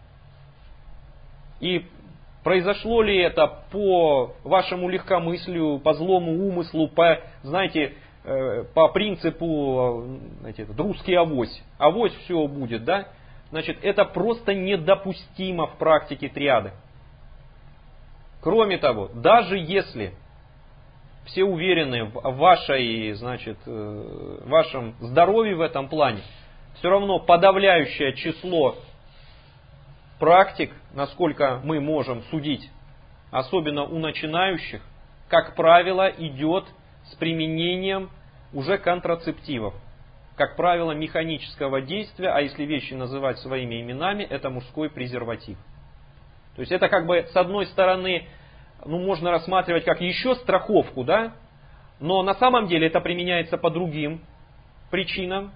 И произошло ли это по вашему легкомыслию, по злому умыслу, по, знаете, по принципу, знаете, русский авось. Авось все будет, да? Значит, это просто недопустимо в практике триады. Кроме того, даже если все уверены в вашей, значит, в вашем здоровье в этом плане, все равно подавляющее число практик, насколько мы можем судить, особенно у начинающих, как правило, идет с применением уже контрацептивов. Как правило, механического действия, а если вещи называть своими именами, это мужской презерватив. То есть это как бы с одной стороны, ну, можно рассматривать как еще страховку, да, но на самом деле это применяется по другим причинам,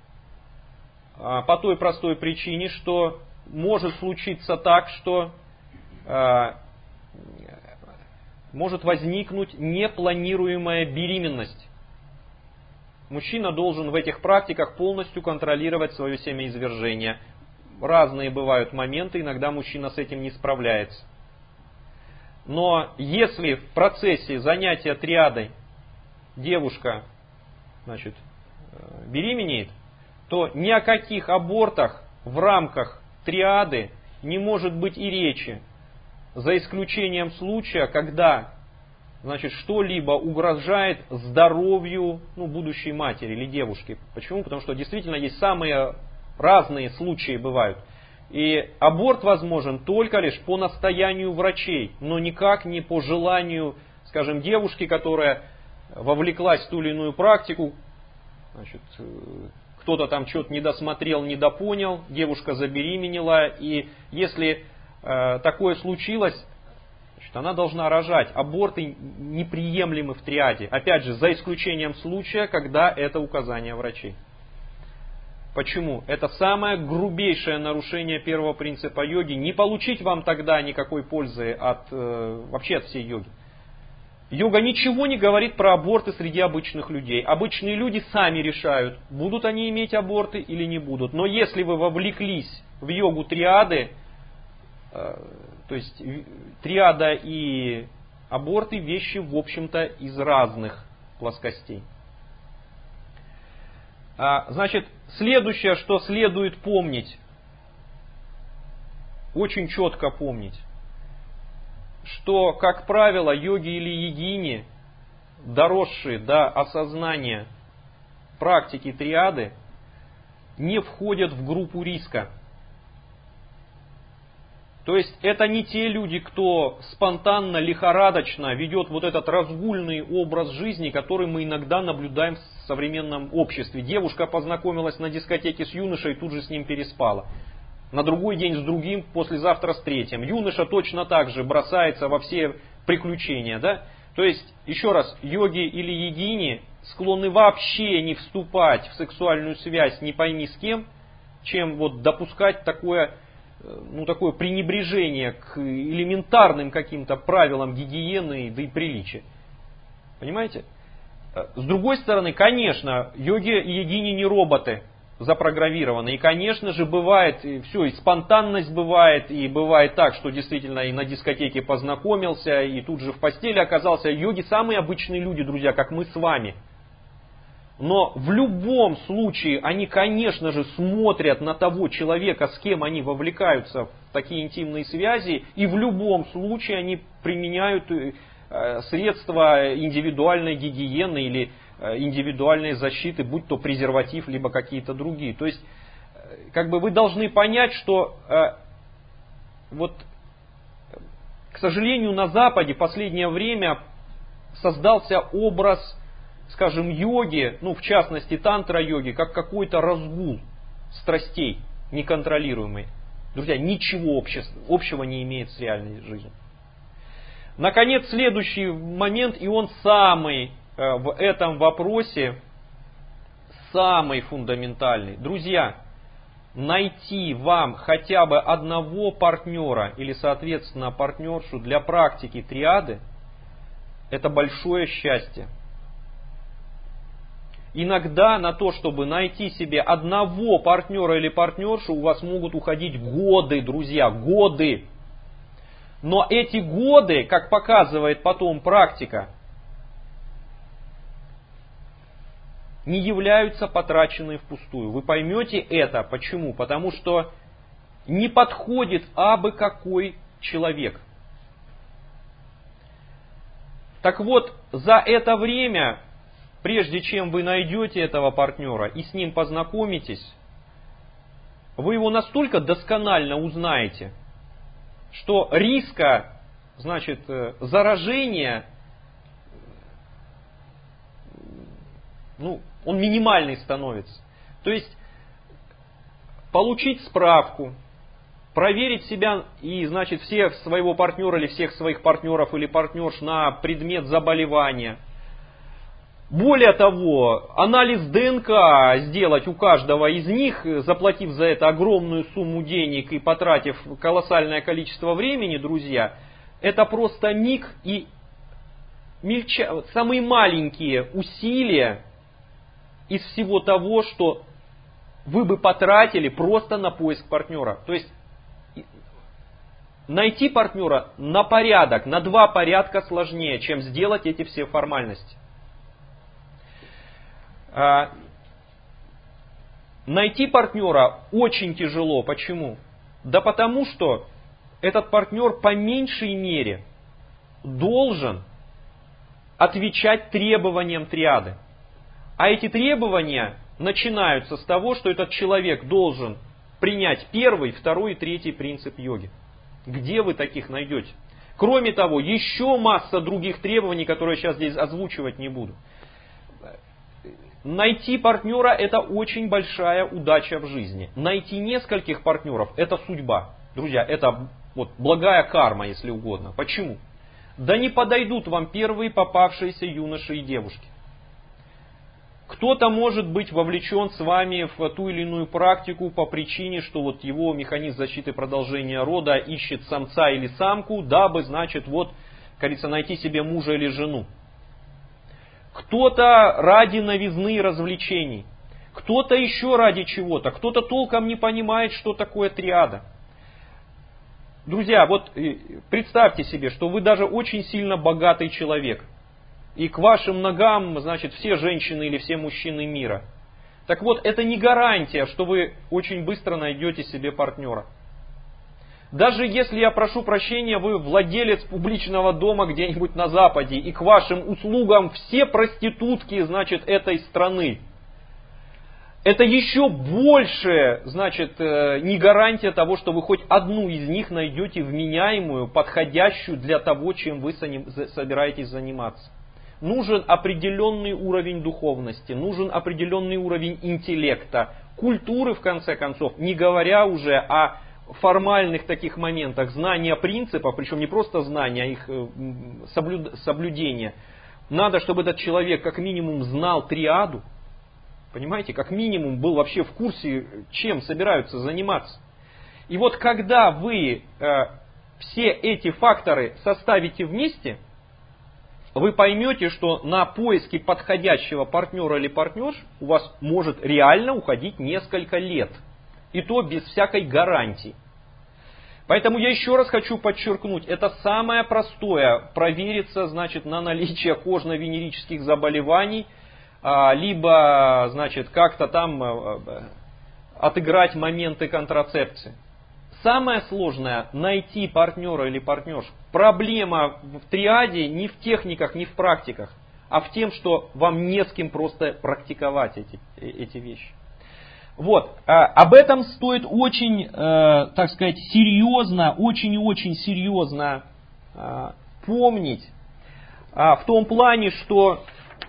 по той простой причине, что может случиться так, что э, может возникнуть непланируемая беременность. Мужчина должен в этих практиках полностью контролировать свое семяизвержение. Разные бывают моменты, иногда мужчина с этим не справляется. Но если в процессе занятия триадой девушка, значит, беременеет, то ни о каких абортах в рамках триады не может быть и речи, за исключением случая, когда, значит, что-либо угрожает здоровью, ну, будущей матери или девушки. Почему? Потому что действительно есть самые разные случаи бывают. И аборт возможен только лишь по настоянию врачей, но никак не по желанию, скажем, девушки, которая вовлеклась в ту или иную практику. Значит, кто-то там что-то недосмотрел, недопонял, девушка забеременела, и если э, такое случилось, значит, она должна рожать. Аборты неприемлемы в триаде. Опять же, за исключением случая, когда это указание врачей. Почему? Это самое грубейшее нарушение первого принципа йоги. Не получить вам тогда никакой пользы от, э, вообще от всей йоги. Йога ничего не говорит про аборты среди обычных людей. Обычные люди сами решают, будут они иметь аборты или не будут. Но если вы вовлеклись в йогу триады, э, то есть триада и аборты вещи, в общем-то, из разных плоскостей. А, значит, следующее, что следует помнить, очень четко помнить, что, как правило, йоги или йогини, доросшие до осознания практики триады, не входят в группу риска. То есть это не те люди, кто спонтанно, лихорадочно ведет вот этот разгульный образ жизни, который мы иногда наблюдаем в современном обществе. Девушка познакомилась на дискотеке с юношей и тут же с ним переспала. На другой день с другим, послезавтра с третьим. Юноша точно так же бросается во все приключения. Да? То есть, еще раз, йоги или йогини склонны вообще не вступать в сексуальную связь не пойми с кем, чем вот допускать такое, ну, такое пренебрежение к элементарным каким-то правилам гигиены да и приличия. Понимаете? С другой стороны, конечно, йоги и йогини не роботы. запрограммированы. И, конечно же, бывает, и все, и спонтанность бывает, и бывает так, что действительно и на дискотеке познакомился, и тут же в постели оказался. Йоги самые обычные люди, друзья, как мы с вами. Но в любом случае они, конечно же, смотрят на того человека, с кем они вовлекаются в такие интимные связи, и в любом случае они применяют средства индивидуальной гигиены или индивидуальной защиты, будь то презерватив, либо какие-то другие. То есть, как бы вы должны понять, что вот, к сожалению, на Западе в последнее время создался образ, скажем, йоги, ну, в частности, тантра-йоги, как какой-то разгул страстей неконтролируемый. Друзья, ничего общего не имеет с реальной жизнью. Наконец, следующий момент, и он самый в этом вопросе, самый фундаментальный. Друзья, найти вам хотя бы одного партнера или, соответственно, партнершу для практики триады, это большое счастье. Иногда на то, чтобы найти себе одного партнера или партнершу, у вас могут уходить годы, друзья, годы. Но эти годы, как показывает потом практика, не являются потраченные впустую. Вы поймете это. Почему? Потому что не подходит абы какой человек. Так вот, за это время, прежде чем вы найдете этого партнера и с ним познакомитесь, вы его настолько досконально узнаете, что риска, значит, заражения, ну, он минимальный становится. То есть, получить справку, проверить себя и, значит, всех своего партнера или всех своих партнеров или партнерш на предмет заболевания. Более того, анализ ДНК сделать у каждого из них, заплатив за это огромную сумму денег и потратив колоссальное количество времени, друзья, это просто миг и мельча... самые маленькие усилия из всего того, что вы бы потратили просто на поиск партнера. То есть найти партнера на порядок, на два порядка сложнее, чем сделать эти все формальности. Найти партнера очень тяжело. Почему? Да потому что этот партнер по меньшей мере должен отвечать требованиям триады. А эти требования начинаются с того, что этот человек должен принять первый, второй и третий принцип йоги. Где вы таких найдете? Кроме того, еще масса других требований, которые я сейчас здесь озвучивать не буду. Найти партнера – это очень большая удача в жизни. Найти нескольких партнеров – это судьба. Друзья, это вот благая карма, если угодно. Почему? Да не подойдут вам первые попавшиеся юноши и девушки. Кто-то может быть вовлечен с вами в ту или иную практику по причине, что вот его механизм защиты продолжения рода ищет самца или самку, дабы, значит, вот, как говорится, найти себе мужа или жену. Кто-то ради новизны и развлечений, кто-то еще ради чего-то, кто-то толком не понимает, что такое триада. Друзья, вот представьте себе, что вы даже очень сильно богатый человек, и к вашим ногам, значит, все женщины или все мужчины мира. Так вот, это не гарантия, что вы очень быстро найдете себе партнера. Даже если, я прошу прощения, вы владелец публичного дома где-нибудь на Западе, и к вашим услугам все проститутки, значит, этой страны, это еще больше, значит, не гарантия того, что вы хоть одну из них найдете вменяемую, подходящую для того, чем вы собираетесь заниматься. Нужен определенный уровень духовности, нужен определенный уровень интеллекта, культуры, в конце концов, не говоря уже о формальных таких моментах, знания принципов, причем не просто знания, а их соблюдение. Надо, чтобы этот человек как минимум знал триаду, понимаете, как минимум был вообще в курсе, чем собираются заниматься. И вот когда вы э, все эти факторы составите вместе, вы поймете, что на поиски подходящего партнера или партнерш у вас может реально уходить несколько лет. И то без всякой гарантии. Поэтому я еще раз хочу подчеркнуть, это самое простое провериться, значит, на наличие кожно-венерических заболеваний, либо, значит, как-то там отыграть моменты контрацепции. Самое сложное — найти партнера или партнершу. Проблема в триаде не в техниках, не в практиках, а в том, что вам не с кем просто практиковать эти, эти вещи. Вот, об этом стоит очень, так сказать, серьезно, очень и очень серьезно помнить, в том плане, что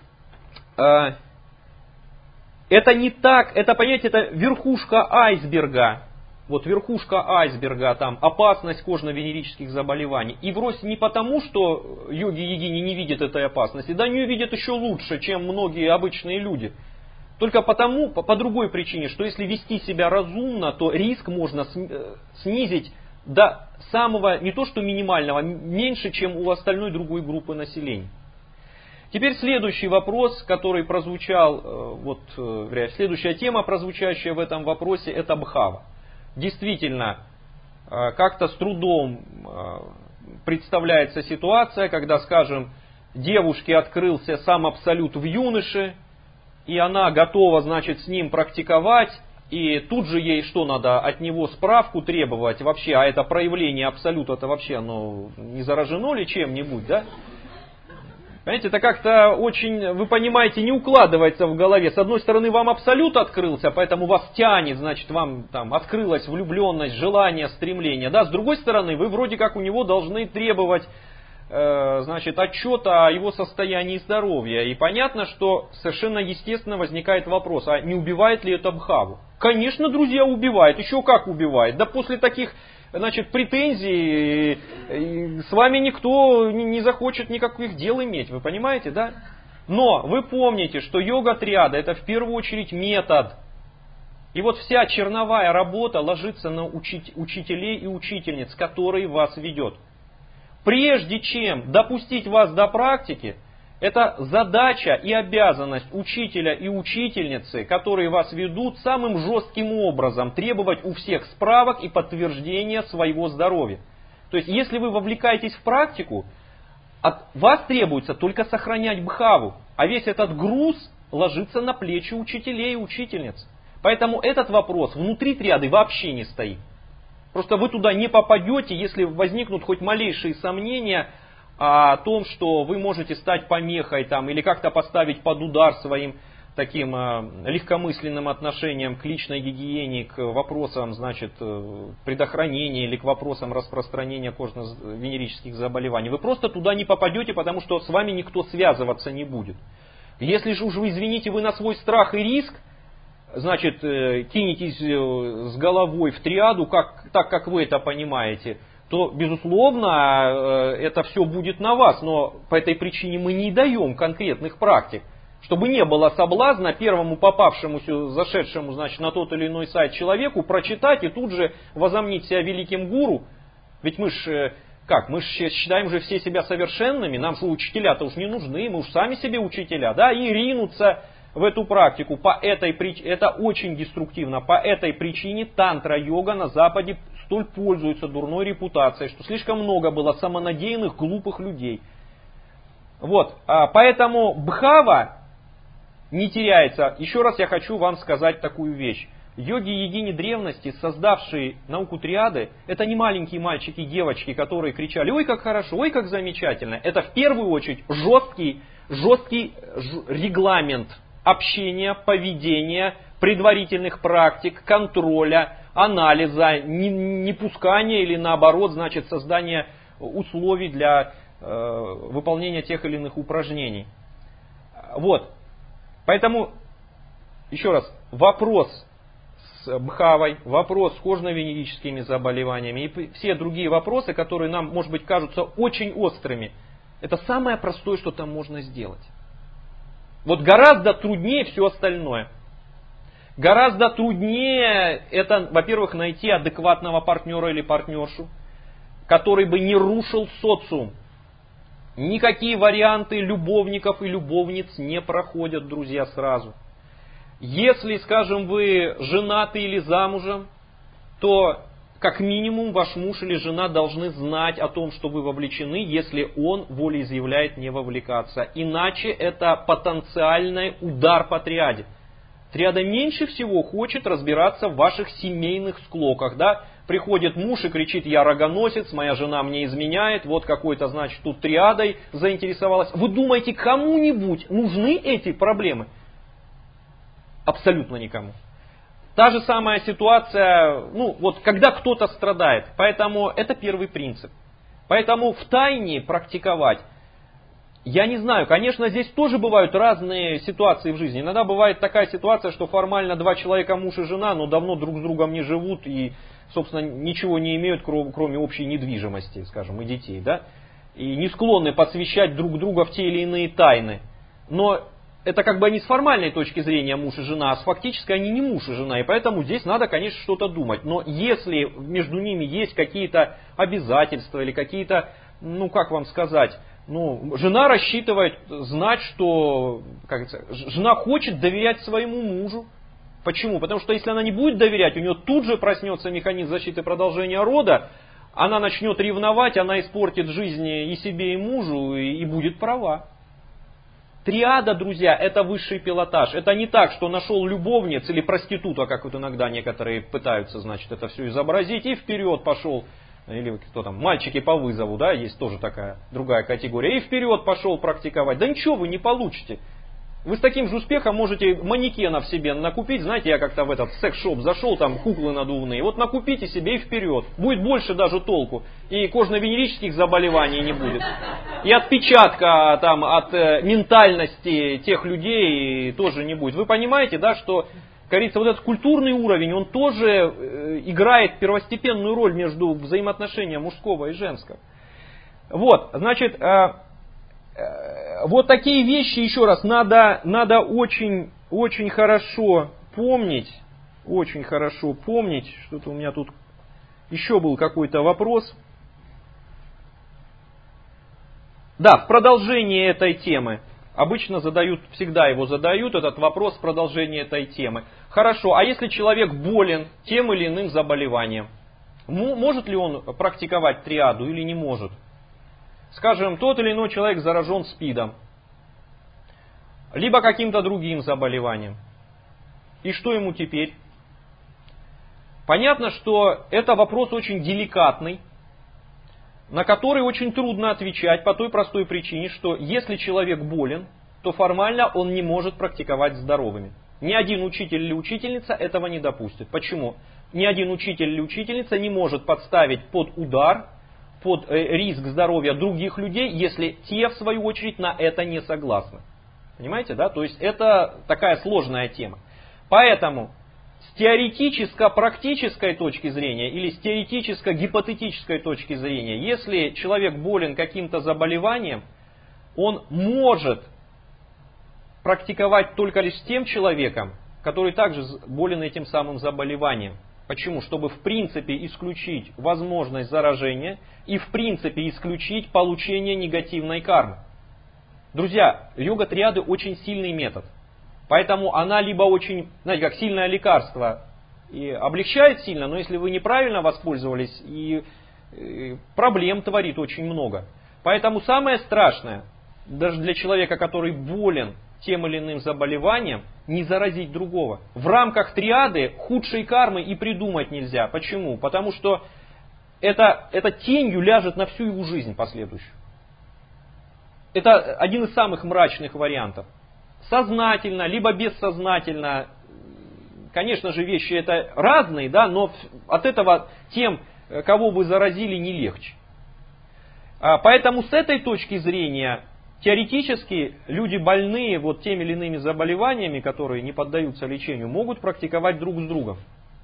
это не так, это, понимаете, это верхушка айсберга. Вот верхушка айсберга, там, опасность кожно-венерических заболеваний. И вроде не потому, что йоги-йогини не видят этой опасности, да они видят еще лучше, чем многие обычные люди. Только потому, по, по другой причине, что если вести себя разумно, то риск можно снизить до самого, не то что минимального, меньше, чем у остальной другой группы населения. Теперь следующий вопрос, который прозвучал, вот, следующая тема, прозвучащая в этом вопросе, это бхава. Действительно, как-то с трудом представляется ситуация, когда, скажем, девушке открылся сам абсолют в юноше, и она готова, значит, с ним практиковать, и тут же ей что надо, от него справку требовать вообще, а это проявление абсолюта, это вообще оно не заражено ли чем-нибудь, да? Понимаете, это как-то очень, вы понимаете, не укладывается в голове. С одной стороны, вам абсолют открылся, поэтому вас тянет, значит, вам там открылась влюбленность, желание, стремление. Да? С другой стороны, вы вроде как у него должны требовать, э, значит, отчета о его состоянии здоровья. И понятно, что совершенно естественно возникает вопрос, а не убивает ли это бхаву? Конечно, друзья, убивает. Еще как убивает. Да после таких... Значит, претензий, с вами никто не захочет никаких дел иметь, вы понимаете, да? Но вы помните, что йога-триада — это в первую очередь метод. И вот вся черновая работа ложится на учителей и учительниц, которые вас ведет. Прежде чем допустить вас до практики, это задача и обязанность учителя и учительницы, которые вас ведут, самым жестким образом требовать у всех справок и подтверждения своего здоровья. То есть, если вы вовлекаетесь в практику, от вас требуется только сохранять бхаву, а весь этот груз ложится на плечи учителей и учительниц. Поэтому этот вопрос внутри триады вообще не стоит. Просто вы туда не попадете, если возникнут хоть малейшие сомнения о том, что вы можете стать помехой там, или как-то поставить под удар своим таким э, легкомысленным отношением к личной гигиене, к вопросам, значит, э, предохранения или к вопросам распространения кожно-венерических заболеваний. Вы просто туда не попадете, потому что с вами никто связываться не будет. Если же уж вы, извините, вы на свой страх и риск, значит, э, кинетесь э, с головой в триаду, как, так как вы это понимаете, то, безусловно, это все будет на вас. Но по этой причине мы не даем конкретных практик. Чтобы не было соблазна первому попавшемуся, зашедшему, значит, на тот или иной сайт человеку прочитать и тут же возомнить себя великим гуру. Ведь мы ж, как, мы ж считаем же все себя совершенными, нам же учителя-то уж не нужны, мы уж сами себе учителя, да, и ринуться в эту практику. По этой причине, это очень деструктивно, по этой причине тантра-йога на Западе столь пользуется дурной репутацией, что слишком много было самонадеянных, глупых людей. Вот, поэтому бхава не теряется. Еще раз я хочу вам сказать такую вещь. Йоги-йогини древности, создавшие науку триады, это не маленькие мальчики и девочки, которые кричали: ой, как хорошо, ой, как замечательно. Это в первую очередь жесткий, жесткий регламент общения, поведения, предварительных практик, контроля, анализа, не, не пускания или наоборот, значит, создания условий для э, выполнения тех или иных упражнений. Вот. Поэтому, еще раз, вопрос с бхавой, вопрос с кожно-венерическими заболеваниями и все другие вопросы, которые нам, может быть, кажутся очень острыми, это самое простое, что там можно сделать. Вот гораздо труднее все остальное. Гораздо труднее это, во-первых, найти адекватного партнера или партнершу, который бы не рушил социум. Никакие варианты любовников и любовниц не проходят, друзья, сразу. Если, скажем, вы женаты или замужем, то как минимум ваш муж или жена должны знать о том, что вы вовлечены, если он волеизъявляет не вовлекаться. Иначе это потенциальный удар по триаде. Триада меньше всего хочет разбираться в ваших семейных склоках. Да? Приходит муж и кричит: я рогоносец, моя жена мне изменяет, вот какой-то, значит, тут триадой заинтересовалась. Вы думаете, кому-нибудь нужны эти проблемы? Абсолютно никому. Та же самая ситуация, ну вот когда кто-то страдает. Поэтому это первый принцип. Поэтому втайне практиковать. Я не знаю, конечно, здесь тоже бывают разные ситуации в жизни. Иногда бывает такая ситуация, что формально два человека, муж и жена, но давно друг с другом не живут и, собственно, ничего не имеют, кроме общей недвижимости, скажем, и детей, да? И не склонны посвящать друг друга в те или иные тайны. Но это как бы они с формальной точки зрения муж и жена, а с фактической они не муж и жена. И поэтому здесь надо, конечно, что-то думать. Но если между ними есть какие-то обязательства или какие-то, ну как вам сказать, ну, жена рассчитывает знать, что, как это, жена хочет доверять своему мужу. Почему? Потому что если она не будет доверять, у нее тут же проснется механизм защиты продолжения рода, она начнет ревновать, она испортит жизнь и себе, и мужу, и, и будет права. Триада, друзья, это высший пилотаж. Это не так, что нашел любовниц или проститута, как вот иногда некоторые пытаются, значит, это все изобразить, и вперед пошел. Или кто там, мальчики по вызову, да, есть тоже такая другая категория. И вперед пошел практиковать. Да ничего вы не получите. Вы с таким же успехом можете манекенов себе накупить. Знаете, я как-то в этот секс-шоп зашел, там куклы надувные. Вот накупите себе и вперед. Будет больше даже толку. И кожно-венерических заболеваний не будет. И отпечатка там от э, ментальности тех людей тоже не будет. Вы понимаете, да, что... Говорится, вот этот культурный уровень, он тоже э, играет первостепенную роль между взаимоотношением мужского и женского. Вот, значит, э, э, вот такие вещи, еще раз, надо, надо очень, очень хорошо помнить, очень хорошо помнить, что-то у меня тут еще был какой-то вопрос. Да, в продолжении этой темы. Обычно задают, всегда его задают, этот вопрос в продолжении этой темы. Хорошо, а если человек болен тем или иным заболеванием, может ли он практиковать триаду или не может? Скажем, тот или иной человек заражен СПИДом, либо каким-то другим заболеванием. И что ему теперь? Понятно, что это вопрос очень деликатный, на который очень трудно отвечать по той простой причине, что если человек болен, то формально он не может практиковать здоровыми. Ни один учитель или учительница этого не допустит. Почему? Ни один учитель или учительница не может подставить под удар, под риск здоровья других людей, если те, в свою очередь, на это не согласны. Понимаете, да? То есть это такая сложная тема. Поэтому с теоретическо-практической точки зрения или с теоретическо-гипотетической точки зрения, если человек болен каким-то заболеванием, он может практиковать только лишь с тем человеком, который также болен этим самым заболеванием. Почему? Чтобы в принципе исключить возможность заражения и в принципе исключить получение негативной кармы. Друзья, йога-триады очень сильный метод. Поэтому она либо очень, знаете, как сильное лекарство и облегчает сильно, но если вы неправильно воспользовались, и, и проблем творит очень много. Поэтому самое страшное, даже для человека, который болен тем или иным заболеванием, не заразить другого. В рамках триады худшей кармы и придумать нельзя. Почему? Потому что это, это тенью ляжет на всю его жизнь последующую. Это один из самых мрачных вариантов. Сознательно, либо бессознательно, конечно же, вещи это разные, да, но от этого тем, кого вы заразили, не легче. Поэтому с этой точки зрения, теоретически, люди больные вот теми или иными заболеваниями, которые не поддаются лечению, могут практиковать друг с другом.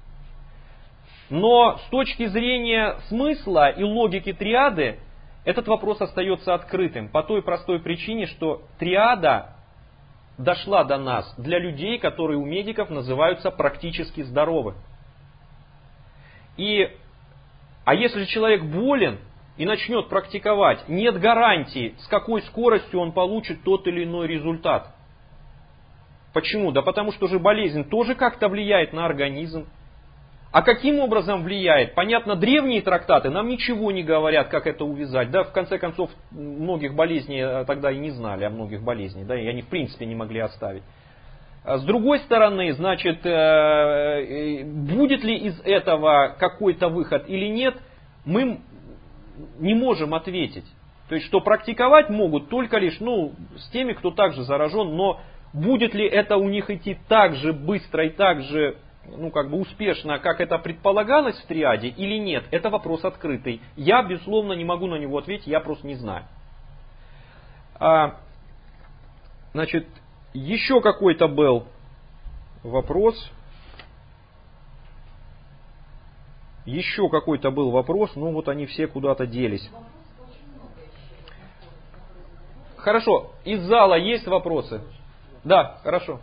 Но с точки зрения смысла и логики триады, этот вопрос остается открытым по той простой причине, что триада дошла до нас для людей, которые у медиков называются практически здоровы. И, а если же человек болен, и начнет практиковать, нет гарантии, с какой скоростью он получит тот или иной результат. Почему? Да потому что же болезнь тоже как-то влияет на организм. А каким образом влияет? Понятно, древние трактаты нам ничего не говорят, как это увязать. Да, в конце концов, многих болезней тогда и не знали, о многих болезнях, да, и они в принципе не могли оставить. С другой стороны, значит, будет ли из этого какой-то выход или нет, мы не можем ответить. То есть, что практиковать могут только лишь, ну, с теми, кто также заражен, но будет ли это у них идти так же быстро и так же, ну, как бы успешно, как это предполагалось в триаде, или нет, это вопрос открытый. Я, безусловно, не могу на него ответить, я просто не знаю. А, значит, еще какой-то был вопрос. Еще какой-то был вопрос, но вот они все куда-то делись. Хорошо, из зала есть вопросы? Да, хорошо.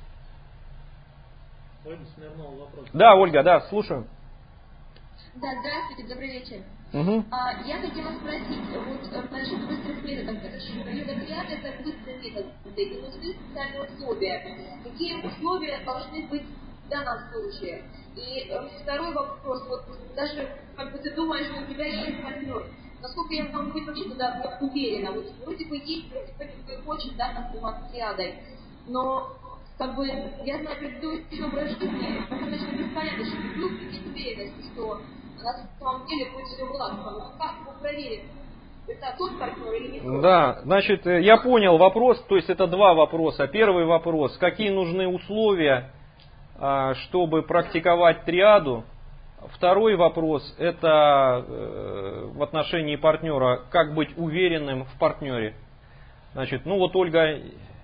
Ольга Смирнова, вопрос.
Да, Ольга, да, слушаю.
Да, здравствуйте, добрый вечер.
Угу.
А, я хотела спросить, вот насчет быстрых методов. Йога-триад это быстрый метод, и нужны специальные условия. Какие условия должны быть в данном случае? И э, второй вопрос, вот даже как бы ты думаешь, что у тебя есть партнер. Насколько я могу быть вообще туда вот, уверена, вот вроде бы есть, вроде бы хочет, да, там заниматься триадой, но как бы я знаю предыдущий образ жизни, достаточно беспорядочный, плюс есть уверенность, что на самом деле будет все гладко. Вот как мы проверим, это тот партнер или не тот?
Да, значит, я понял вопрос, то есть это два вопроса. Первый вопрос, какие нужны условия, чтобы практиковать триаду. Второй вопрос, это в отношении партнера, как быть уверенным в партнере. Значит, ну вот Ольга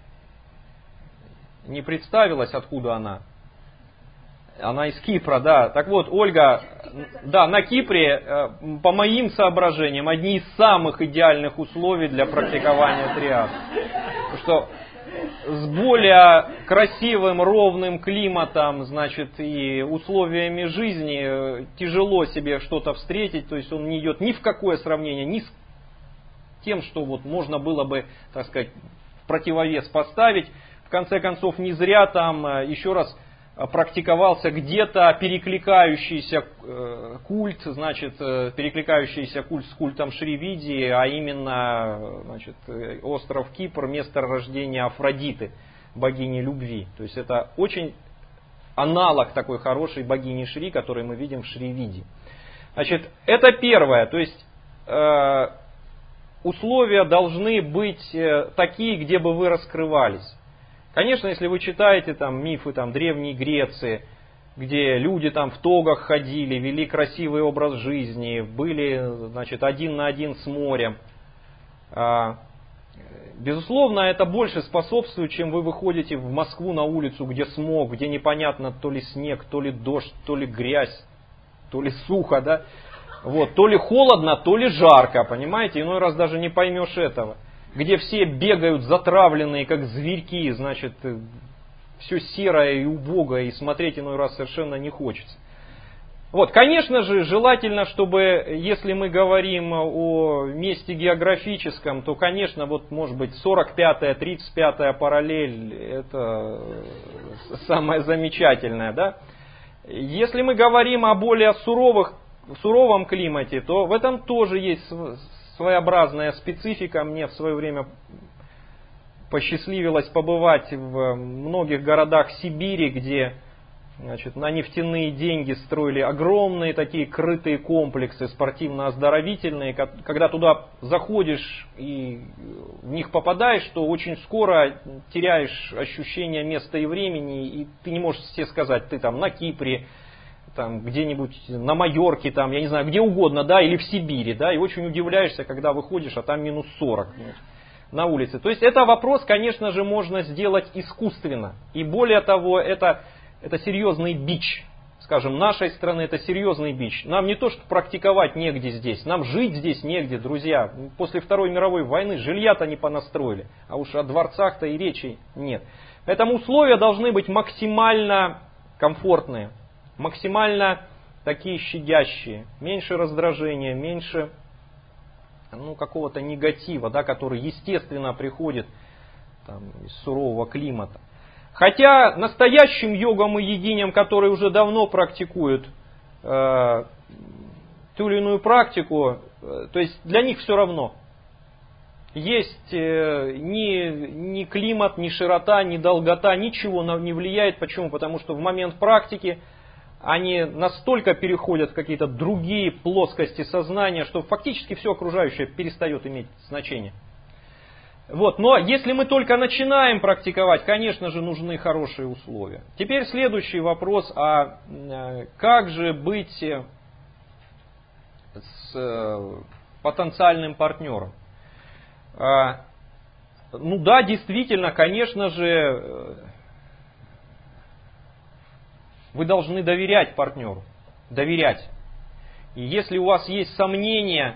не представилась, откуда она. Она из Кипра, да. Так вот, Ольга, да, на Кипре, по моим соображениям, одни из самых идеальных условий для практикования триады. Потому что с более красивым, ровным климатом, значит, и условиями жизни тяжело себе что-то встретить. То есть он не идет ни в какое сравнение, ни с тем, что вот можно было бы, так сказать, в противовес поставить. В конце концов, не зря там, еще раз, практиковался где-то перекликающийся культ, значит, перекликающийся культ с культом Шривидии, а именно, значит, остров Кипр, место рождения Афродиты, богини любви. То есть это очень аналог такой хорошей богини Шри, который мы видим в Шривидии. Значит, это первое, то есть э, условия должны быть такие, где бы вы раскрывались. Конечно, если вы читаете там мифы там, Древней Греции, где люди там в тогах ходили, вели красивый образ жизни, были, значит, один на один с морем, безусловно, это больше способствует, чем вы выходите в Москву на улицу, где смог, где непонятно то ли снег, то ли дождь, то ли грязь, то ли сухо, да? Вот, то ли холодно, то ли жарко, понимаете? Иной раз даже не поймешь этого. Где все бегают затравленные, как зверьки, значит, все серое и убогое, и смотреть иной раз совершенно не хочется. Вот, конечно же, желательно, чтобы, если мы говорим о месте географическом, то, конечно, вот, может быть, сорок пятая, тридцать пятая параллель, это самое замечательное, да? Если мы говорим о более суровых, суровом климате, то в этом тоже есть своеобразная специфика. Мне в свое время посчастливилось побывать в многих городах Сибири, где, значит, на нефтяные деньги строили огромные такие крытые комплексы спортивно-оздоровительные. Когда туда заходишь и в них попадаешь, то очень скоро теряешь ощущение места и времени, и ты не можешь себе сказать, ты там на Кипре, там где-нибудь на Майорке, там, я не знаю, где угодно, да, или в Сибири, да, и очень удивляешься, когда выходишь, а там минус сорок на улице. То есть это вопрос, конечно же, можно сделать искусственно. И более того, это, это серьезный бич. Скажем, нашей страны это серьезный бич. Нам не то, что практиковать негде здесь, нам жить здесь негде, друзья. После Второй мировой войны жилья-то не понастроили, а уж о дворцах-то и речи нет. Поэтому условия должны быть максимально комфортные. Максимально такие щадящие, меньше раздражения, меньше ну, какого-то негатива, да, который естественно приходит там, из сурового климата. Хотя настоящим йогам и йогиням, которые уже давно практикуют э, ту или иную практику, э, то есть для них все равно. Есть э, ни, ни климат, ни широта, ни долгота, ничего не влияет. Почему? Потому что в момент практики они настолько переходят в какие-то другие плоскости сознания, что фактически все окружающее перестает иметь значение. Вот. Но если мы только начинаем практиковать, конечно же, нужны хорошие условия. Теперь следующий вопрос, а как же быть с потенциальным партнером? Ну да, действительно, конечно же, вы должны доверять партнеру. Доверять. И если у вас есть сомнения,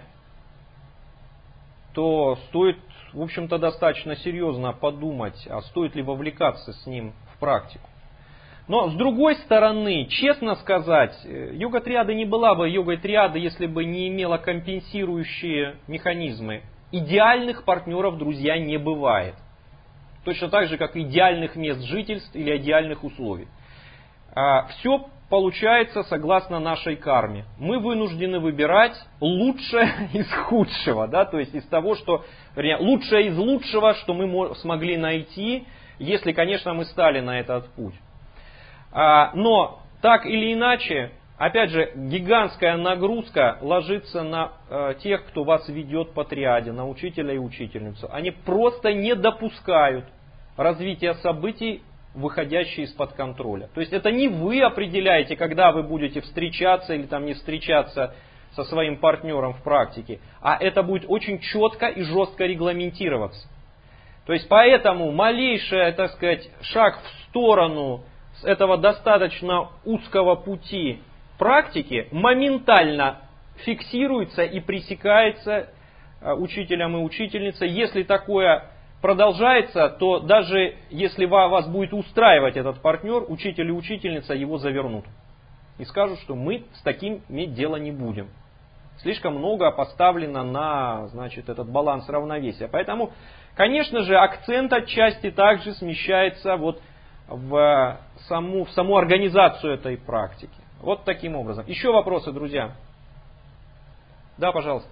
то стоит, в общем-то, достаточно серьезно подумать, а стоит ли вовлекаться с ним в практику. Но с другой стороны, честно сказать, йога-триада не была бы йогой-триадой, если бы не имела компенсирующие механизмы. Идеальных партнеров, друзья, не бывает. Точно так же, как идеальных мест жительств или идеальных условий. Все получается согласно нашей карме. Мы вынуждены выбирать лучшее из худшего, да, то есть из того, что лучшее из лучшего, что мы смогли найти, если, конечно, мы стали на этот путь. Но так или иначе, опять же, гигантская нагрузка ложится на тех, кто вас ведет по триаде, на учителя и учительницу. Они просто не допускают развития событий, выходящие из-под контроля. То есть это не вы определяете, когда вы будете встречаться или там не встречаться со своим партнером в практике, а это будет очень четко и жестко регламентироваться. То есть поэтому малейший, так сказать, шаг в сторону с этого достаточно узкого пути практики моментально фиксируется и пресекается учителем и учительницей. Если такое продолжается, то даже если вас будет устраивать этот партнер, учитель и учительница его завернут. И скажут, что мы с таким иметь дело не будем. Слишком много поставлено на, значит, этот баланс равновесия. Поэтому, конечно же, акцент отчасти также смещается вот в саму, в саму организацию этой практики. Вот таким образом. Еще вопросы, друзья? Да, пожалуйста.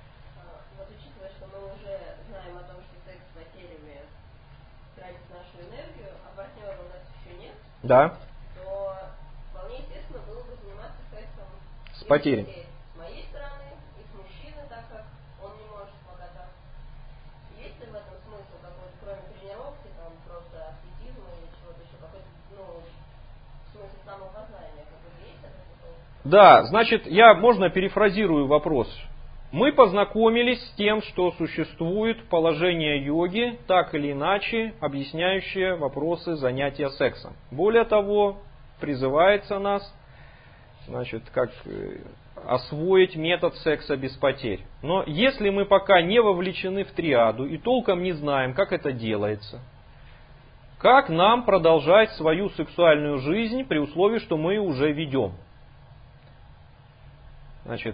Да.
То вполне естественно было бы заниматься сексом
с потерей.
С моей стороны и с мужчиной, так как он не может покататься. Есть ли в этом смысл какой-то, кроме тренировки, там просто аскетизма или чего-то еще, какой-то, ну, смысл самопознания, какой-то есть этот смысл?
Да, значит, я, можно перефразирую вопрос. Мы познакомились с тем, что существует положение йоги, так или иначе объясняющее вопросы занятия сексом. Более того, призывается нас, значит, как освоить метод секса без потерь. Но если мы пока не вовлечены в триаду и толком не знаем, как это делается, как нам продолжать свою сексуальную жизнь при условии, что мы уже ведем? Значит,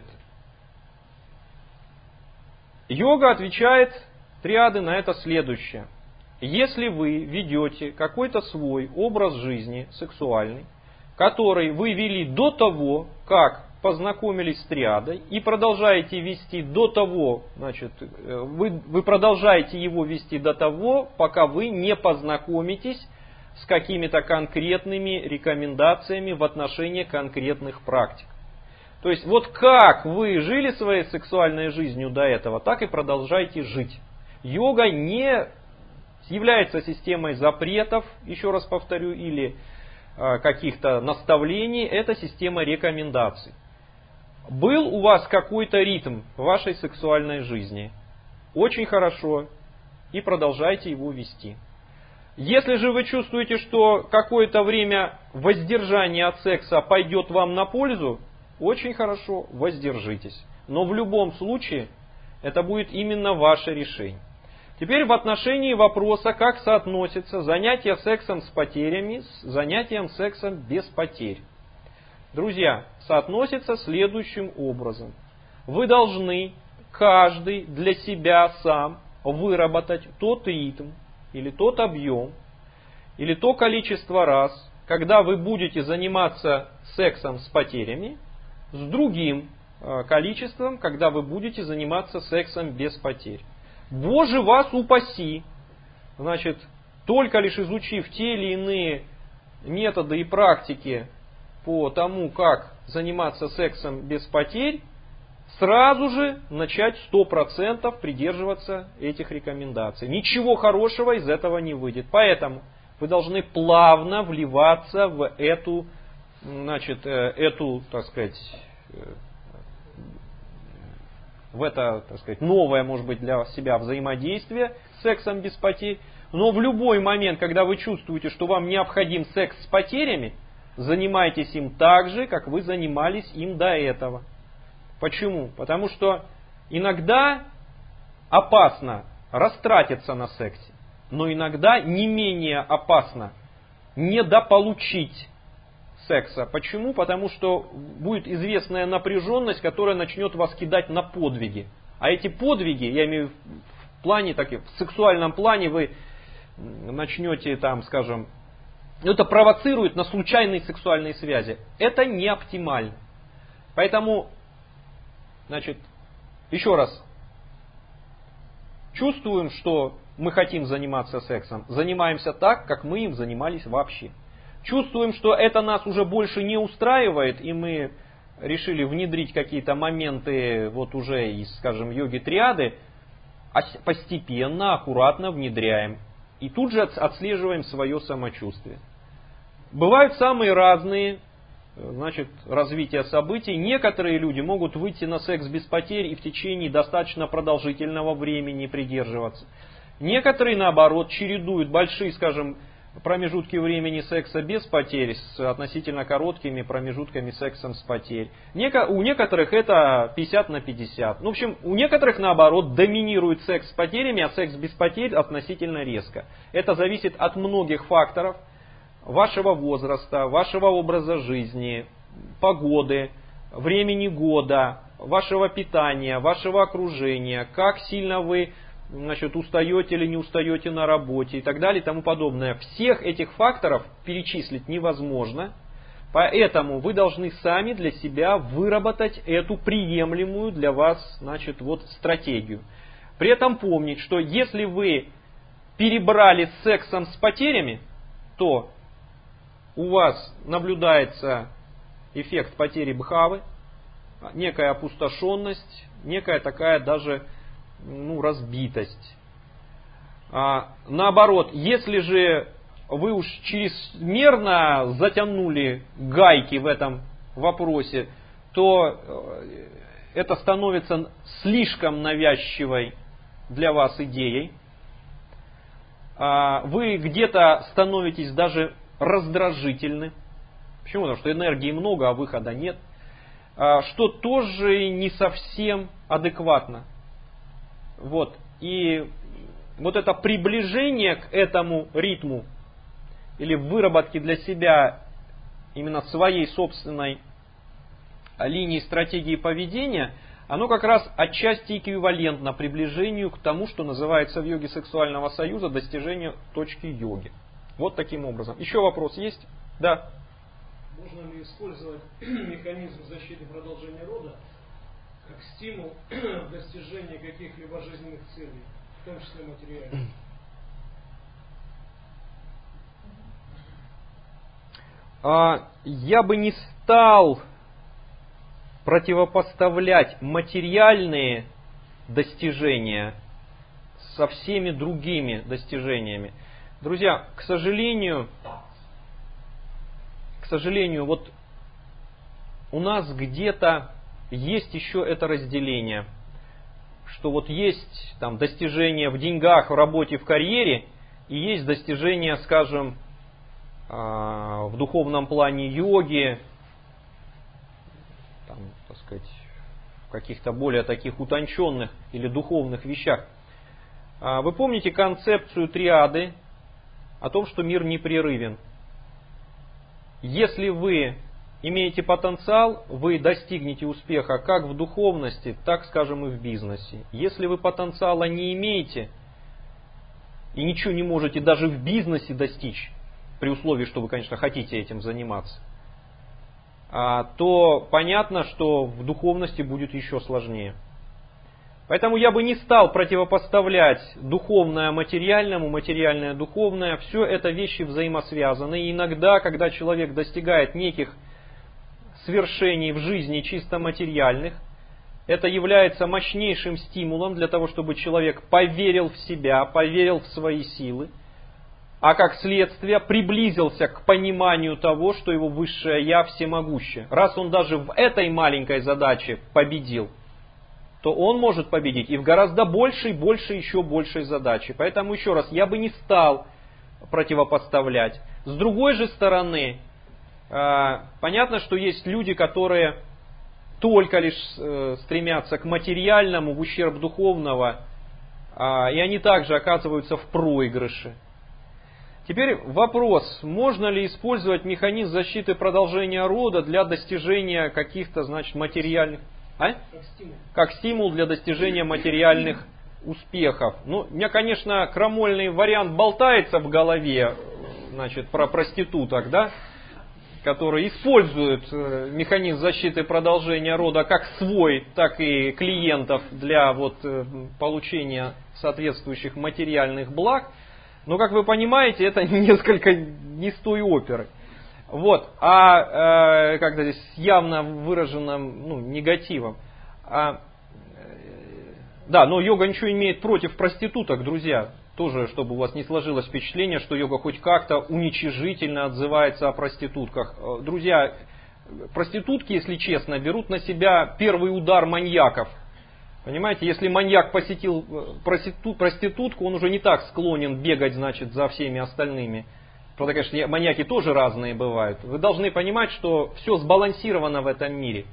йога отвечает триады на это следующее. Если вы ведете какой-то свой образ жизни сексуальный, который вы вели до того, как познакомились с триадой, и продолжаете вести до того, значит, вы, вы продолжаете его вести до того, пока вы не познакомитесь с какими-то конкретными рекомендациями в отношении конкретных практик. То есть вот как вы жили своей сексуальной жизнью до этого, так и продолжайте жить. Йога не является системой запретов, еще раз повторю, или э, каких-то наставлений, это система рекомендаций. Был у вас какой-то ритм в вашей сексуальной жизни? Очень хорошо, и продолжайте его вести. Если же вы чувствуете, что какое-то время воздержание от секса пойдет вам на пользу, очень хорошо, воздержитесь. Но в любом случае это будет именно ваше решение. Теперь в отношении вопроса, как соотносится занятие сексом с потерями с занятием сексом без потерь. Друзья, соотносится следующим образом. Вы должны каждый для себя сам выработать тот ритм, или тот объем, или то количество раз, когда вы будете заниматься сексом с потерями, с другим количеством, когда вы будете заниматься сексом без потерь. Боже вас упаси! Значит, только лишь изучив те или иные методы и практики по тому, как заниматься сексом без потерь, сразу же начать сто процентов придерживаться этих рекомендаций. Ничего хорошего из этого не выйдет. Поэтому вы должны плавно вливаться в эту, значит, эту, так сказать, в это, так сказать, новое, может быть, для себя взаимодействие с сексом без потерь. Но в любой момент, когда вы чувствуете, что вам необходим секс с потерями, занимайтесь им так же, как вы занимались им до этого. Почему? Потому что иногда опасно растратиться на сексе, но иногда не менее опасно недополучить секса. Почему? Потому что будет известная напряженность, которая начнет вас кидать на подвиги. А эти подвиги, я имею в плане, так и в сексуальном плане, вы начнете там, скажем, это провоцирует на случайные сексуальные связи. Это не оптимально. Поэтому, значит, еще раз, чувствуем, что мы хотим заниматься сексом, занимаемся так, как мы им занимались вообще. Чувствуем, что это нас уже больше не устраивает, и мы решили внедрить какие-то моменты вот уже из, скажем, йоги-триады, постепенно, аккуратно внедряем. И тут же отслеживаем свое самочувствие. Бывают самые разные, значит, развития событий. Некоторые люди могут выйти на секс без потерь и в течение достаточно продолжительного времени придерживаться. Некоторые, наоборот, чередуют большие, скажем, промежутки времени секса без потерь с относительно короткими промежутками сексом с потерь. У некоторых это пятьдесят на пятьдесят. Ну, в общем, у некоторых, наоборот, доминирует секс с потерями, а секс без потерь относительно резко. Это зависит от многих факторов. Вашего возраста, вашего образа жизни, погоды, времени года, вашего питания, вашего окружения, как сильно вы, значит, устаете или не устаете на работе и так далее и тому подобное. Всех этих факторов перечислить невозможно, поэтому вы должны сами для себя выработать эту приемлемую для вас, значит, вот стратегию. При этом помнить, что если вы перебрали с сексом с потерями, то у вас наблюдается эффект потери бхавы, некая опустошенность, некая такая даже, ну, разбитость. А, наоборот, если же вы уж чрезмерно затянули гайки в этом вопросе, то это становится слишком навязчивой для вас идеей. А, вы где-то становитесь даже раздражительны. Почему? Потому что энергии много, а выхода нет. А, что тоже не совсем адекватно. Вот. И вот это приближение к этому ритму или выработке для себя именно своей собственной линии стратегии поведения, оно как раз отчасти эквивалентно приближению к тому, что называется в йоге сексуального союза достижению точки йоги. Вот таким образом. Еще вопрос есть? Да.
Можно ли использовать механизм защиты продолжения рода как стимул достижения каких-либо жизненных целей, в том числе материальных?
А, я бы не стал противопоставлять материальные достижения со всеми другими достижениями. Друзья, к сожалению, к сожалению, вот у нас где-то есть еще это разделение, что вот есть там достижения в деньгах, в работе, в карьере, и есть достижения, скажем, в духовном плане йоги, там, так сказать, в каких-то более таких утонченных или духовных вещах. Вы помните концепцию триады о том, что мир непрерывен? Если вы имеете потенциал, вы достигнете успеха как в духовности, так, скажем, и в бизнесе. Если вы потенциала не имеете и ничего не можете даже в бизнесе достичь, при условии, что вы, конечно, хотите этим заниматься, то понятно, что в духовности будет еще сложнее. Поэтому я бы не стал противопоставлять духовное материальному, материальное духовное. Все это вещи взаимосвязаны. И иногда, когда человек достигает неких свершений в жизни чисто материальных, это является мощнейшим стимулом для того, чтобы человек поверил в себя, поверил в свои силы, а как следствие приблизился к пониманию того, что его высшее Я всемогуще. Раз он даже в этой маленькой задаче победил, то он может победить и в гораздо большей, большей, еще большей задаче. Поэтому еще раз, я бы не стал противопоставлять. С другой же стороны, понятно, что есть люди, которые только лишь стремятся к материальному в ущерб духовного, и они также оказываются в проигрыше. Теперь вопрос, можно ли использовать механизм защиты продолжения рода для достижения каких-то, значит, материальных... А?
Как стимул.
Как стимул для достижения материальных успехов. Ну, у меня, конечно, крамольный вариант болтается в голове, значит, про проституток, да, которые используют механизм защиты продолжения рода как свой, так и клиентов для вот, получения соответствующих материальных благ. Но, как вы понимаете, это несколько не с той оперы. Вот. А э, как-то здесь явно выраженным ну, негативом. А, э, да, но йога ничего не имеет против проституток, друзья. Тоже, чтобы у вас не сложилось впечатление, что йога хоть как-то уничижительно отзывается о проститутках. Друзья, проститутки, если честно, берут на себя первый удар маньяков. Понимаете, если маньяк посетил проститутку, он уже не так склонен бегать, значит, за всеми остальными. Правда, конечно, маньяки тоже разные бывают. Вы должны понимать, что все сбалансировано в этом мире.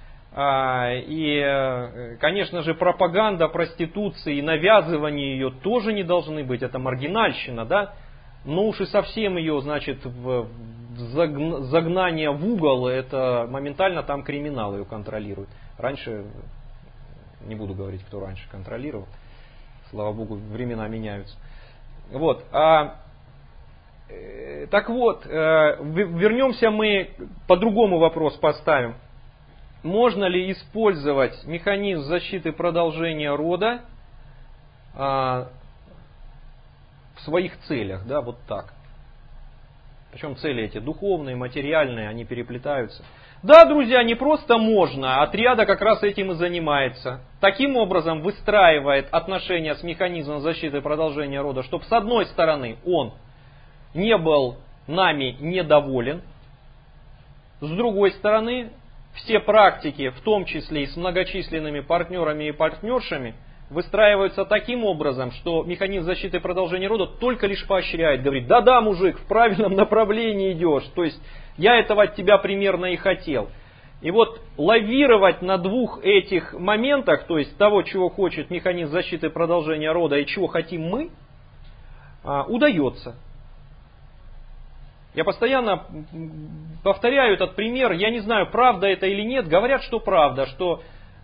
И, конечно же, пропаганда проституции и навязывание ее тоже не должны быть. Это маргинальщина, да? Но уж и совсем ее, значит, в загнание в угол, это моментально там криминал ее контролирует. Раньше... Не буду говорить, кто раньше контролировал. Слава Богу, времена меняются. Вот. А, э, так вот, э, вернемся мы, по-другому вопрос поставим. Можно ли использовать механизм защиты продолжения рода э, в своих целях? Да, вот так. Причем цели эти духовные, материальные, они переплетаются. Да, друзья, не просто можно, а триада как раз этим и занимается. Таким образом выстраивает отношения с механизмом защиты продолжения рода, чтобы с одной стороны он не был нами недоволен, с другой стороны все практики, в том числе и с многочисленными партнерами и партнершами, выстраиваются таким образом, что механизм защиты продолжения рода только лишь поощряет, говорит, да-да, мужик, в правильном направлении идешь, то есть я этого от тебя примерно и хотел. И вот лавировать на двух этих моментах, то есть того, чего хочет механизм защиты продолжения рода и чего хотим мы, удается. Я постоянно повторяю этот пример, я не знаю, правда это или нет, говорят, что правда, что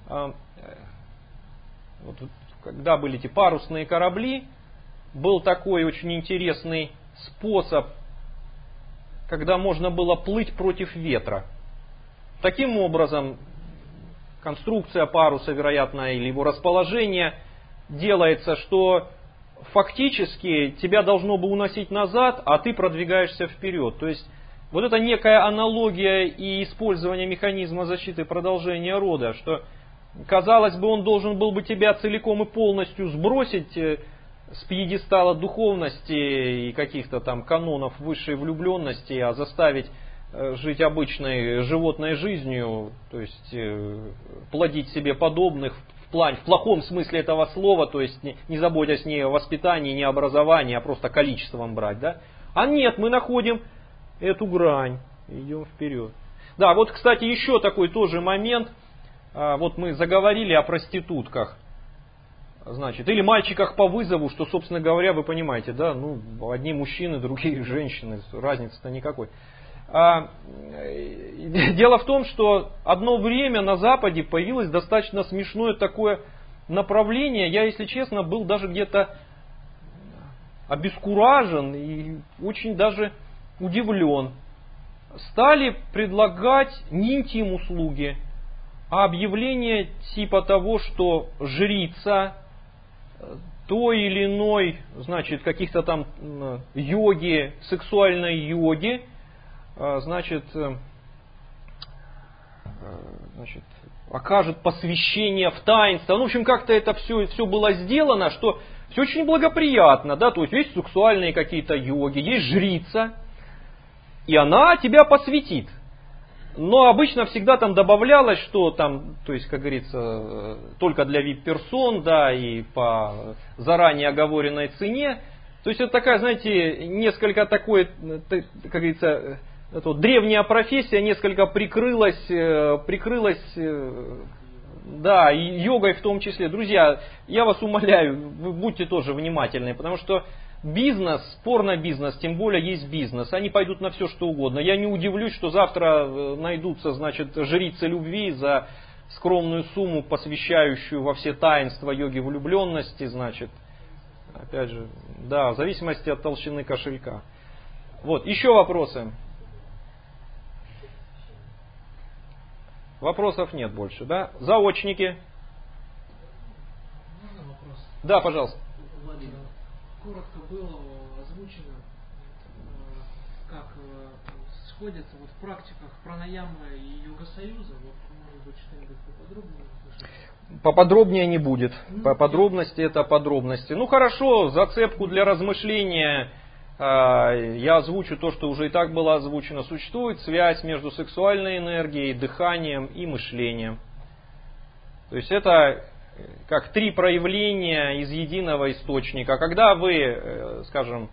вот, когда были эти парусные корабли, был такой очень интересный способ, когда можно было плыть против ветра. Таким образом, конструкция паруса, вероятно, или его расположение делается, что фактически тебя должно бы уносить назад, а ты продвигаешься вперед. То есть, вот это некая аналогия и использование механизма защиты продолжения рода, что, казалось бы, он должен был бы тебя целиком и полностью сбросить с пьедестала духовности и каких-то там канонов высшей влюбленности, а заставить жить обычной животной жизнью, то есть плодить себе подобных в, плане, в плохом смысле этого слова, то есть не, не заботясь ни о воспитании, ни о образовании, а просто количеством брать. Да? А нет, мы находим эту грань, идем вперед. Да, вот, кстати, еще такой тоже момент. Вот мы заговорили о проститутках. Значит, или мальчиках по вызову, что, собственно говоря, вы понимаете, да, ну, одни мужчины, другие женщины, разницы-то никакой. А, дело в том, что одно время на Западе появилось достаточно смешное такое направление. Я, если честно, был даже где-то обескуражен и очень даже удивлен. Стали предлагать не интим-услуги, а объявление типа того, что жрица той или иной, значит, каких-то там йоги, сексуальной йоги, значит, значит, окажет посвящение в таинство. Ну, в общем, как-то это все, все было сделано, что все очень благоприятно, да, то есть есть сексуальные какие-то йоги, есть жрица, и она тебя посвятит. Но обычно всегда там добавлялось, что там, то есть, как говорится, только для ви ай пи-персон, да, и по заранее оговоренной цене. То есть это такая, знаете, несколько такой, как говорится, это вот древняя профессия несколько прикрылась, прикрылась, да, и йогой в том числе. Друзья, я вас умоляю, вы будьте тоже внимательны, потому что бизнес, порно-бизнес, тем более есть бизнес, они пойдут на все, что угодно. Я не удивлюсь, что завтра найдутся, значит, жрицы любви за скромную сумму, посвящающую во все таинства йоги влюбленности, значит, опять же, да, в зависимости от толщины кошелька. Вот, еще вопросы? Вопросов нет больше, да? Заочники?
Можно вопрос?
Да, пожалуйста.
Владимир, коротко было озвучено, как сходятся вот в практиках пранаямы и йога-союза. Вот, может быть, что-нибудь поподробнее услышать?
Поподробнее не будет. По подробности это подробности. Ну хорошо, зацепку для размышления я озвучу то, что уже и так было озвучено. Существует связь между сексуальной энергией, дыханием и мышлением. То есть это как три проявления из единого источника. Когда вы, скажем,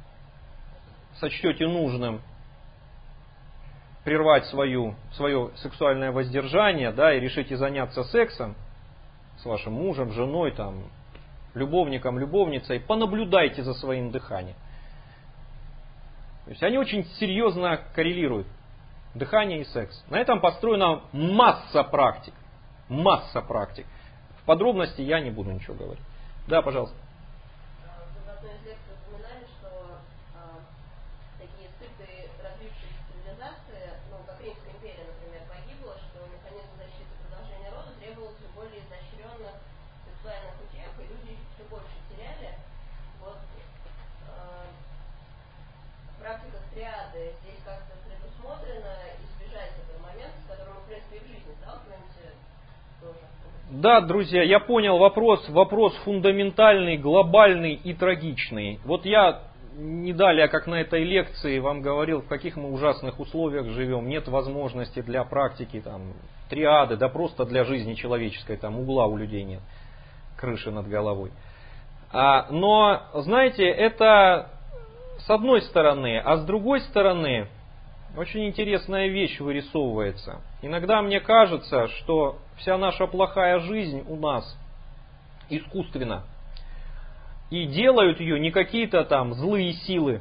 сочтете нужным прервать свою, свое сексуальное воздержание, да, и решите заняться сексом с вашим мужем, женой, там, любовником, любовницей, понаблюдайте за своим дыханием. То есть они очень серьезно коррелируют. Дыхание и секс. На этом построена масса практик. Масса практик. В подробности я не буду ничего говорить. Да, пожалуйста.
В одной из лекций упоминали, что а, такие сытые развившиеся цивилизации, ну, как Римская империя, например, погибла, что механизм защиты продолжения рода требовал все более изощренных сексуальных утех, и люди все больше теряли. Вот а, практика триады здесь как-то предусмотрено избежать этого момента, с которым мы, в принципе, и в жизни сталкиваемся тоже.
Да, друзья, я понял вопрос. Вопрос фундаментальный, глобальный и трагичный. Вот я не далее, как на этой лекции, вам говорил, в каких мы ужасных условиях живем. Нет возможности для практики там, триады, да просто для жизни человеческой. Там угла у людей нет, крыши над головой. А, но, знаете, это с одной стороны. А с другой стороны, очень интересная вещь вырисовывается. Иногда мне кажется, что вся наша плохая жизнь у нас искусственна. И делают ее не какие-то там злые силы,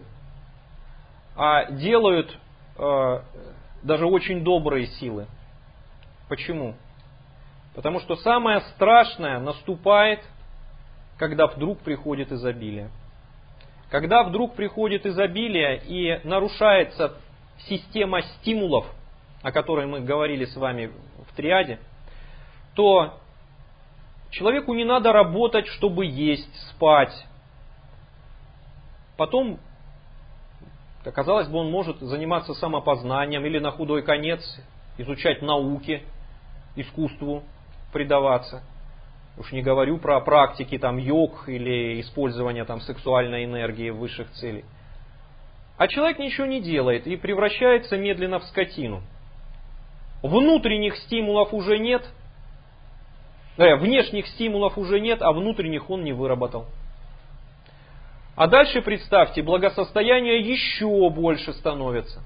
а делают э, даже очень добрые силы. Почему? Потому что самое страшное наступает, когда вдруг приходит изобилие. Когда вдруг приходит изобилие и нарушается система стимулов, о которой мы говорили с вами в триаде, то человеку не надо работать, чтобы есть, спать. Потом, казалось бы, он может заниматься самопознанием или на худой конец изучать науки, искусству предаваться. Уж не говорю про практики там, йог или использование там, сексуальной энергии в высших целях. А человек ничего не делает и превращается медленно в скотину. Внутренних стимулов уже нет, э, внешних стимулов уже нет, а внутренних он не выработал. А дальше представьте, благосостояние еще больше становится.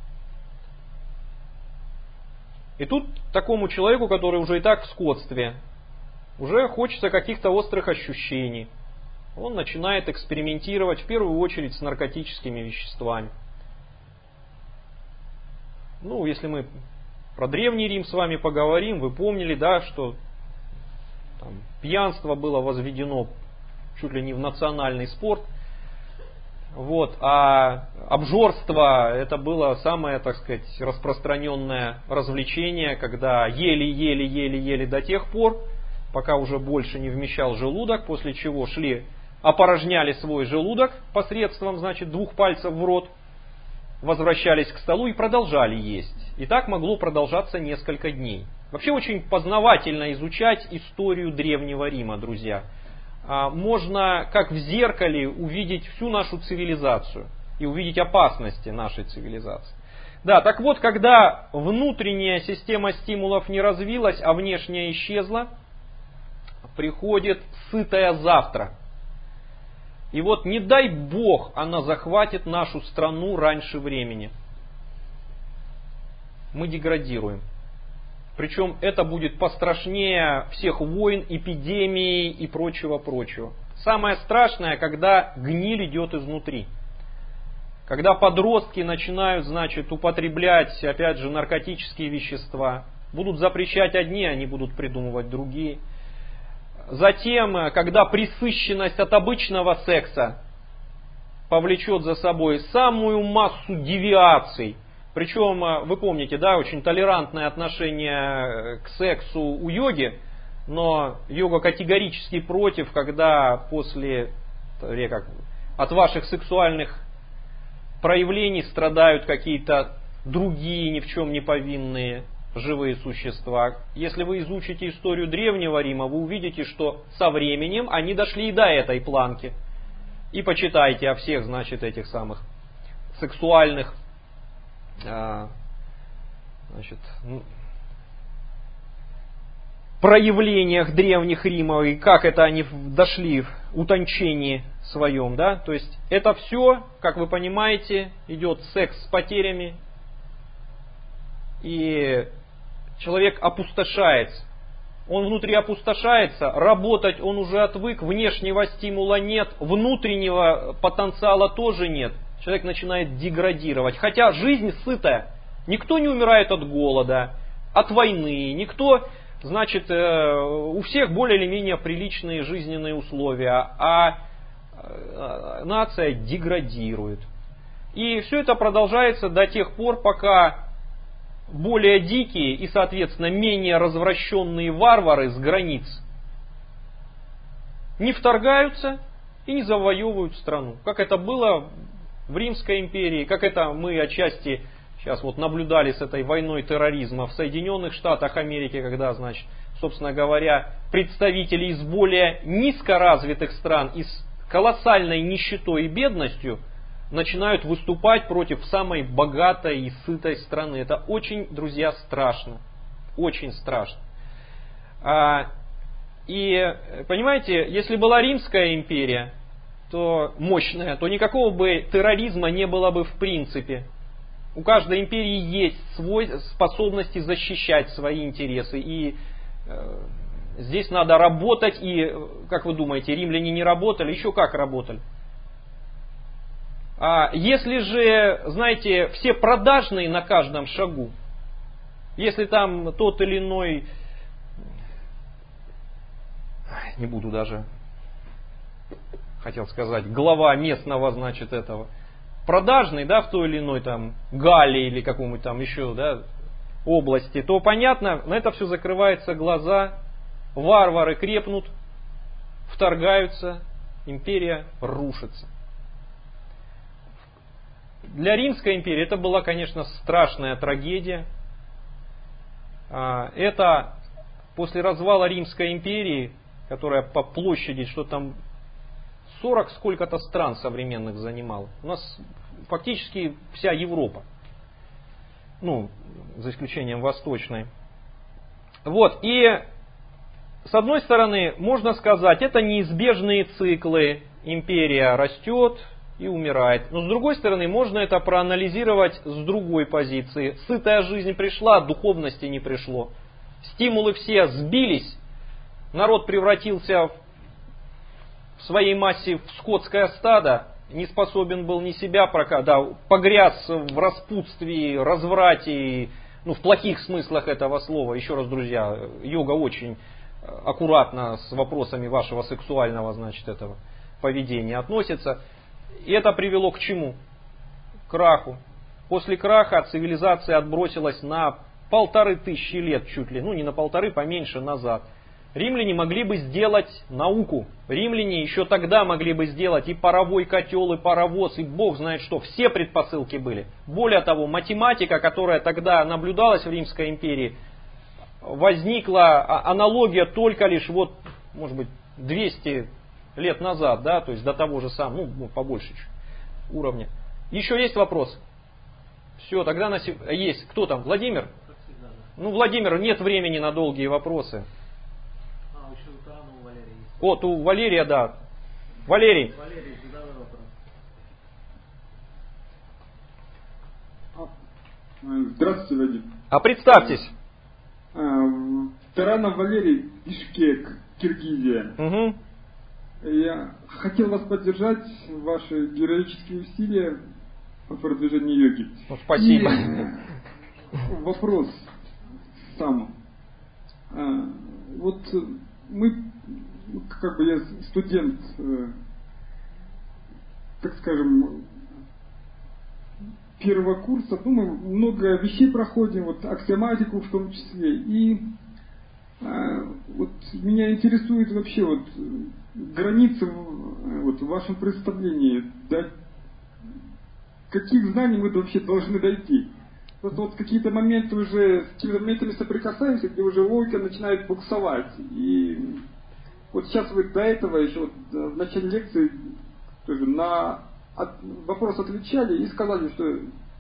И тут такому человеку, который уже и так в скотстве, уже хочется каких-то острых ощущений. Он начинает экспериментировать в первую очередь с наркотическими веществами. ну, если мы про Древний Рим с вами поговорим, вы помнили, да, что там, пьянство было возведено чуть ли не в национальный спорт. Вот, а обжорство это было самое, так сказать, распространенное развлечение, когда ели, ели, ели, ели до тех пор, пока уже больше не вмещал желудок, после чего шли, опорожняли свой желудок посредством, значит, двух пальцев в рот, возвращались к столу и продолжали есть. И так могло продолжаться несколько дней. Вообще очень познавательно изучать историю Древнего Рима, друзья. Можно, как в зеркале, увидеть всю нашу цивилизацию и увидеть опасности нашей цивилизации. Да, так вот, когда внутренняя система стимулов не развилась, а внешняя исчезла, приходит сытое завтра. И вот не дай Бог она захватит нашу страну раньше времени. Мы деградируем. Причем это будет пострашнее всех войн, эпидемий и прочего-прочего. Самое страшное, когда гниль идет изнутри. Когда подростки начинают, значит, употреблять, опять же, наркотические вещества. Будут запрещать одни, они будут придумывать другие. Затем, когда пресыщенность от обычного секса повлечет за собой самую массу девиаций. Причем, вы помните, да, очень толерантное отношение к сексу у йоги, но йога категорически против, когда после как, от ваших сексуальных проявлений страдают какие-то другие ни в чем не повинные живые существа. Если вы изучите историю Древнего Рима, вы увидите, что со временем они дошли и до этой планки. И почитайте о всех, значит, этих самых сексуальных значит, проявлениях древних Рима и как это они дошли в утончении своем. Да? То есть это все, как вы понимаете, идет секс с потерями. И человек опустошается. Он внутри опустошается, работать он уже отвык, внешнего стимула нет, внутреннего потенциала тоже нет. Человек начинает деградировать. Хотя жизнь сытая. Никто не умирает от голода, от войны. Никто, значит, у всех более или менее приличные жизненные условия. А нация деградирует. И все это продолжается до тех пор, пока более дикие и, соответственно, менее развращенные варвары с границ не вторгаются и не завоевывают страну. Как это было в Римской империи, как это мы отчасти сейчас вот наблюдали с этой войной терроризма в Соединенных Штатах Америки, когда, значит, собственно говоря, представители из более низкоразвитых стран и с колоссальной нищетой и бедностью начинают выступать против самой богатой и сытой страны. Это очень, друзья, страшно. Очень страшно. И, понимаете, если была Римская империя, то мощная, то никакого бы терроризма не было бы в принципе. У каждой империи есть свой способности защищать свои интересы. И э, здесь надо работать. И, как вы думаете, римляне не работали? Еще как работали. А если же, знаете, все продажные на каждом шагу, если там тот или иной, не буду даже, хотел сказать, глава местного, значит, этого, продажный, да, в той или иной там Галлии или каком-нибудь там еще, да, области, то понятно, на это все закрываются глаза, варвары крепнут, вторгаются, империя рушится. Для Римской империи это была, конечно, страшная трагедия. Это после развала Римской империи, которая по площади, что там сорок сколько-то стран современных занимала. У нас фактически вся Европа. Ну, за исключением восточной. Вот, и с одной стороны, можно сказать, это неизбежные циклы. Империя растет и умирает. Но с другой стороны, можно это проанализировать с другой позиции. Сытая жизнь пришла, духовности не пришло. Стимулы все сбились. Народ превратился в своей массе в скотское стадо. не способен был ни себя прокатить, да, погряз в распутстве, разврате, ну, в плохих смыслах этого слова. Еще раз, друзья, йога очень аккуратно с вопросами вашего сексуального, значит, этого поведения относится. И это привело к чему? К краху. После краха цивилизация отбросилась на полторы тысячи лет чуть ли, ну не на полторы, поменьше назад. Римляне могли бы сделать науку. Римляне еще тогда могли бы сделать и паровой котел, и паровоз, и бог знает что. Все предпосылки были. Более того, математика, которая тогда наблюдалась в Римской империи, возникла аналогия только лишь вот, может быть, двести лет назад, да, то есть до того же самого, ну, побольше чуть уровня. Еще есть вопрос? Все, тогда на сeg... есть. Кто там? Владимир? Ну, Владимир, нет времени на долгие вопросы.
А, еще у Тарана у Валерия есть.
Вот, у Валерия, да. Валерий.
Валерий, задавай вопрос.
Здравствуйте, Вадим.
А представьтесь.
Таранов Валерий, Бишкек, Киргизия.
Угу.
Я хотел вас поддержать в ваши героические усилия по продвижению йоги.
Ну, спасибо.
И вопрос сам. Вот мы, как бы я студент, так скажем, первого курса, ну, мы много вещей проходим, вот аксиоматику в том числе. И а, вот меня интересует вообще вот границы вот, в вашем представлении, до каких знаний мы вообще должны дойти. Просто вот какие-то моменты уже, с какими-то моментами соприкасаемся, где уже логика начинает буксовать. И вот сейчас вы до этого еще вот, в начале лекции тоже на от, вопрос отвечали и сказали, что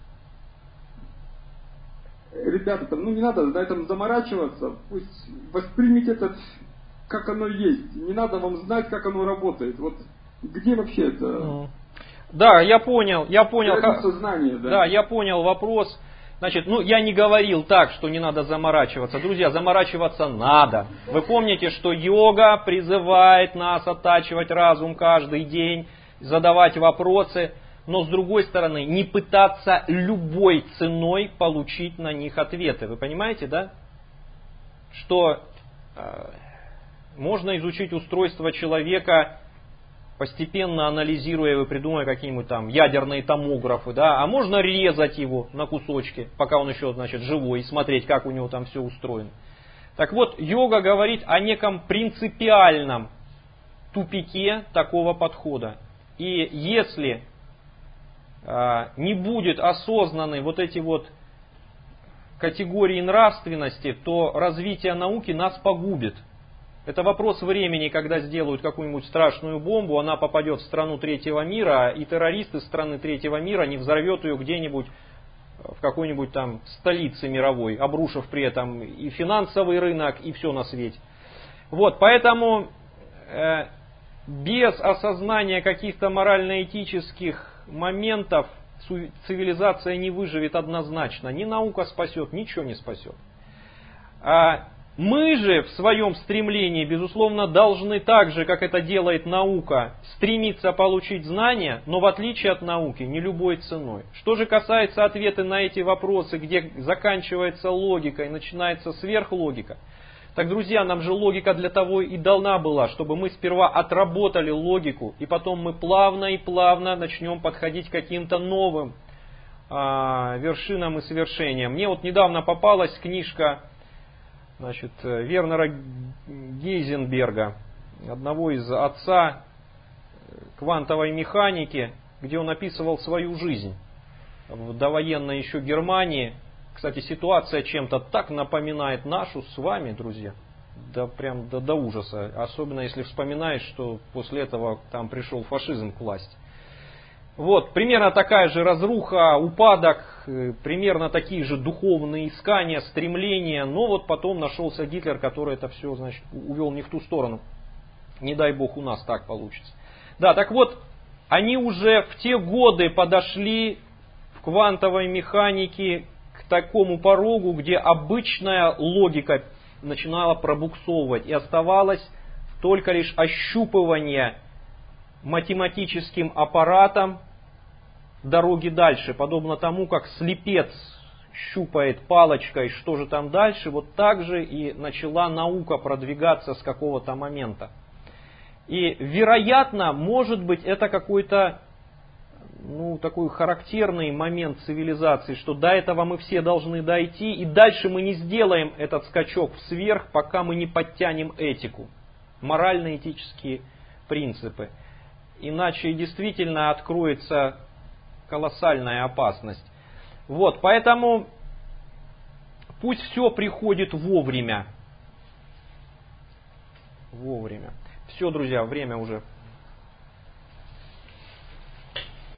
ребята, там, ну не надо на этом заморачиваться, пусть воспримите это как оно есть. Не надо вам знать, как оно работает. Вот где вообще это?
Да, я понял, я понял. Как...
Знания, да.
да, я понял вопрос. Значит, ну я не говорил так, что не надо заморачиваться. Друзья, заморачиваться надо. Вы помните, что йога призывает нас оттачивать разум каждый день, задавать вопросы, но с другой стороны, не пытаться любой ценой получить на них ответы. Вы понимаете, да? Что э, можно изучить устройство человека, постепенно анализируя и придумывая какие-нибудь там ядерные томографы, да, а можно резать его на кусочки, пока он еще, значит, живой, и смотреть, как у него там все устроено. Так вот, йога говорит о неком принципиальном тупике такого подхода. И если э, не будет осознаны вот эти вот категории нравственности, то развитие науки нас погубит. Это вопрос времени, когда сделают какую-нибудь страшную бомбу, она попадет в страну третьего мира, и террорист из страны третьего мира не взорвет ее где-нибудь в какой-нибудь там столице мировой, обрушив при этом и финансовый рынок, и все на свете. Вот, поэтому э, без осознания каких-то морально-этических моментов цивилизация не выживет однозначно. Ни наука спасет, ничего не спасет. А мы же в своем стремлении, безусловно, должны так же, как это делает наука, стремиться получить знания, но в отличие от науки, не любой ценой. Что же касается ответа на эти вопросы, где заканчивается логика и начинается сверхлогика, так, друзья, нам же логика для того и дана была, чтобы мы сперва отработали логику, и потом мы плавно и плавно начнем подходить к каким-то новым а, вершинам и свершениям. Мне вот недавно попалась книжка, значит, Вернера Гейзенберга, одного из отца квантовой механики, где он описывал свою жизнь в довоенной еще Германии. Кстати, ситуация чем-то так напоминает нашу с вами, друзья, да прям до, до ужаса. Особенно если вспоминаешь, что после этого там пришел фашизм к власти. Вот, примерно такая же разруха, упадок, примерно такие же духовные искания, стремления, но вот потом нашелся Гитлер, который это все, значит, увел не в ту сторону. Не дай бог у нас так получится. Да, так вот, они уже в те годы подошли в квантовой механике к такому порогу, где обычная логика начинала пробуксовывать, и оставалось только лишь ощупывание математическим аппаратом дороги дальше, подобно тому, как слепец щупает палочкой, что же там дальше, вот так же и начала наука продвигаться с какого-то момента. И, вероятно, может быть, это какой-то, ну, такой характерный момент цивилизации, что до этого мы все должны дойти, и дальше мы не сделаем этот скачок вверх, пока мы не подтянем этику, морально-этические принципы. Иначе действительно откроется колоссальная опасность. Вот, поэтому пусть все приходит вовремя. Вовремя. Все, друзья, время уже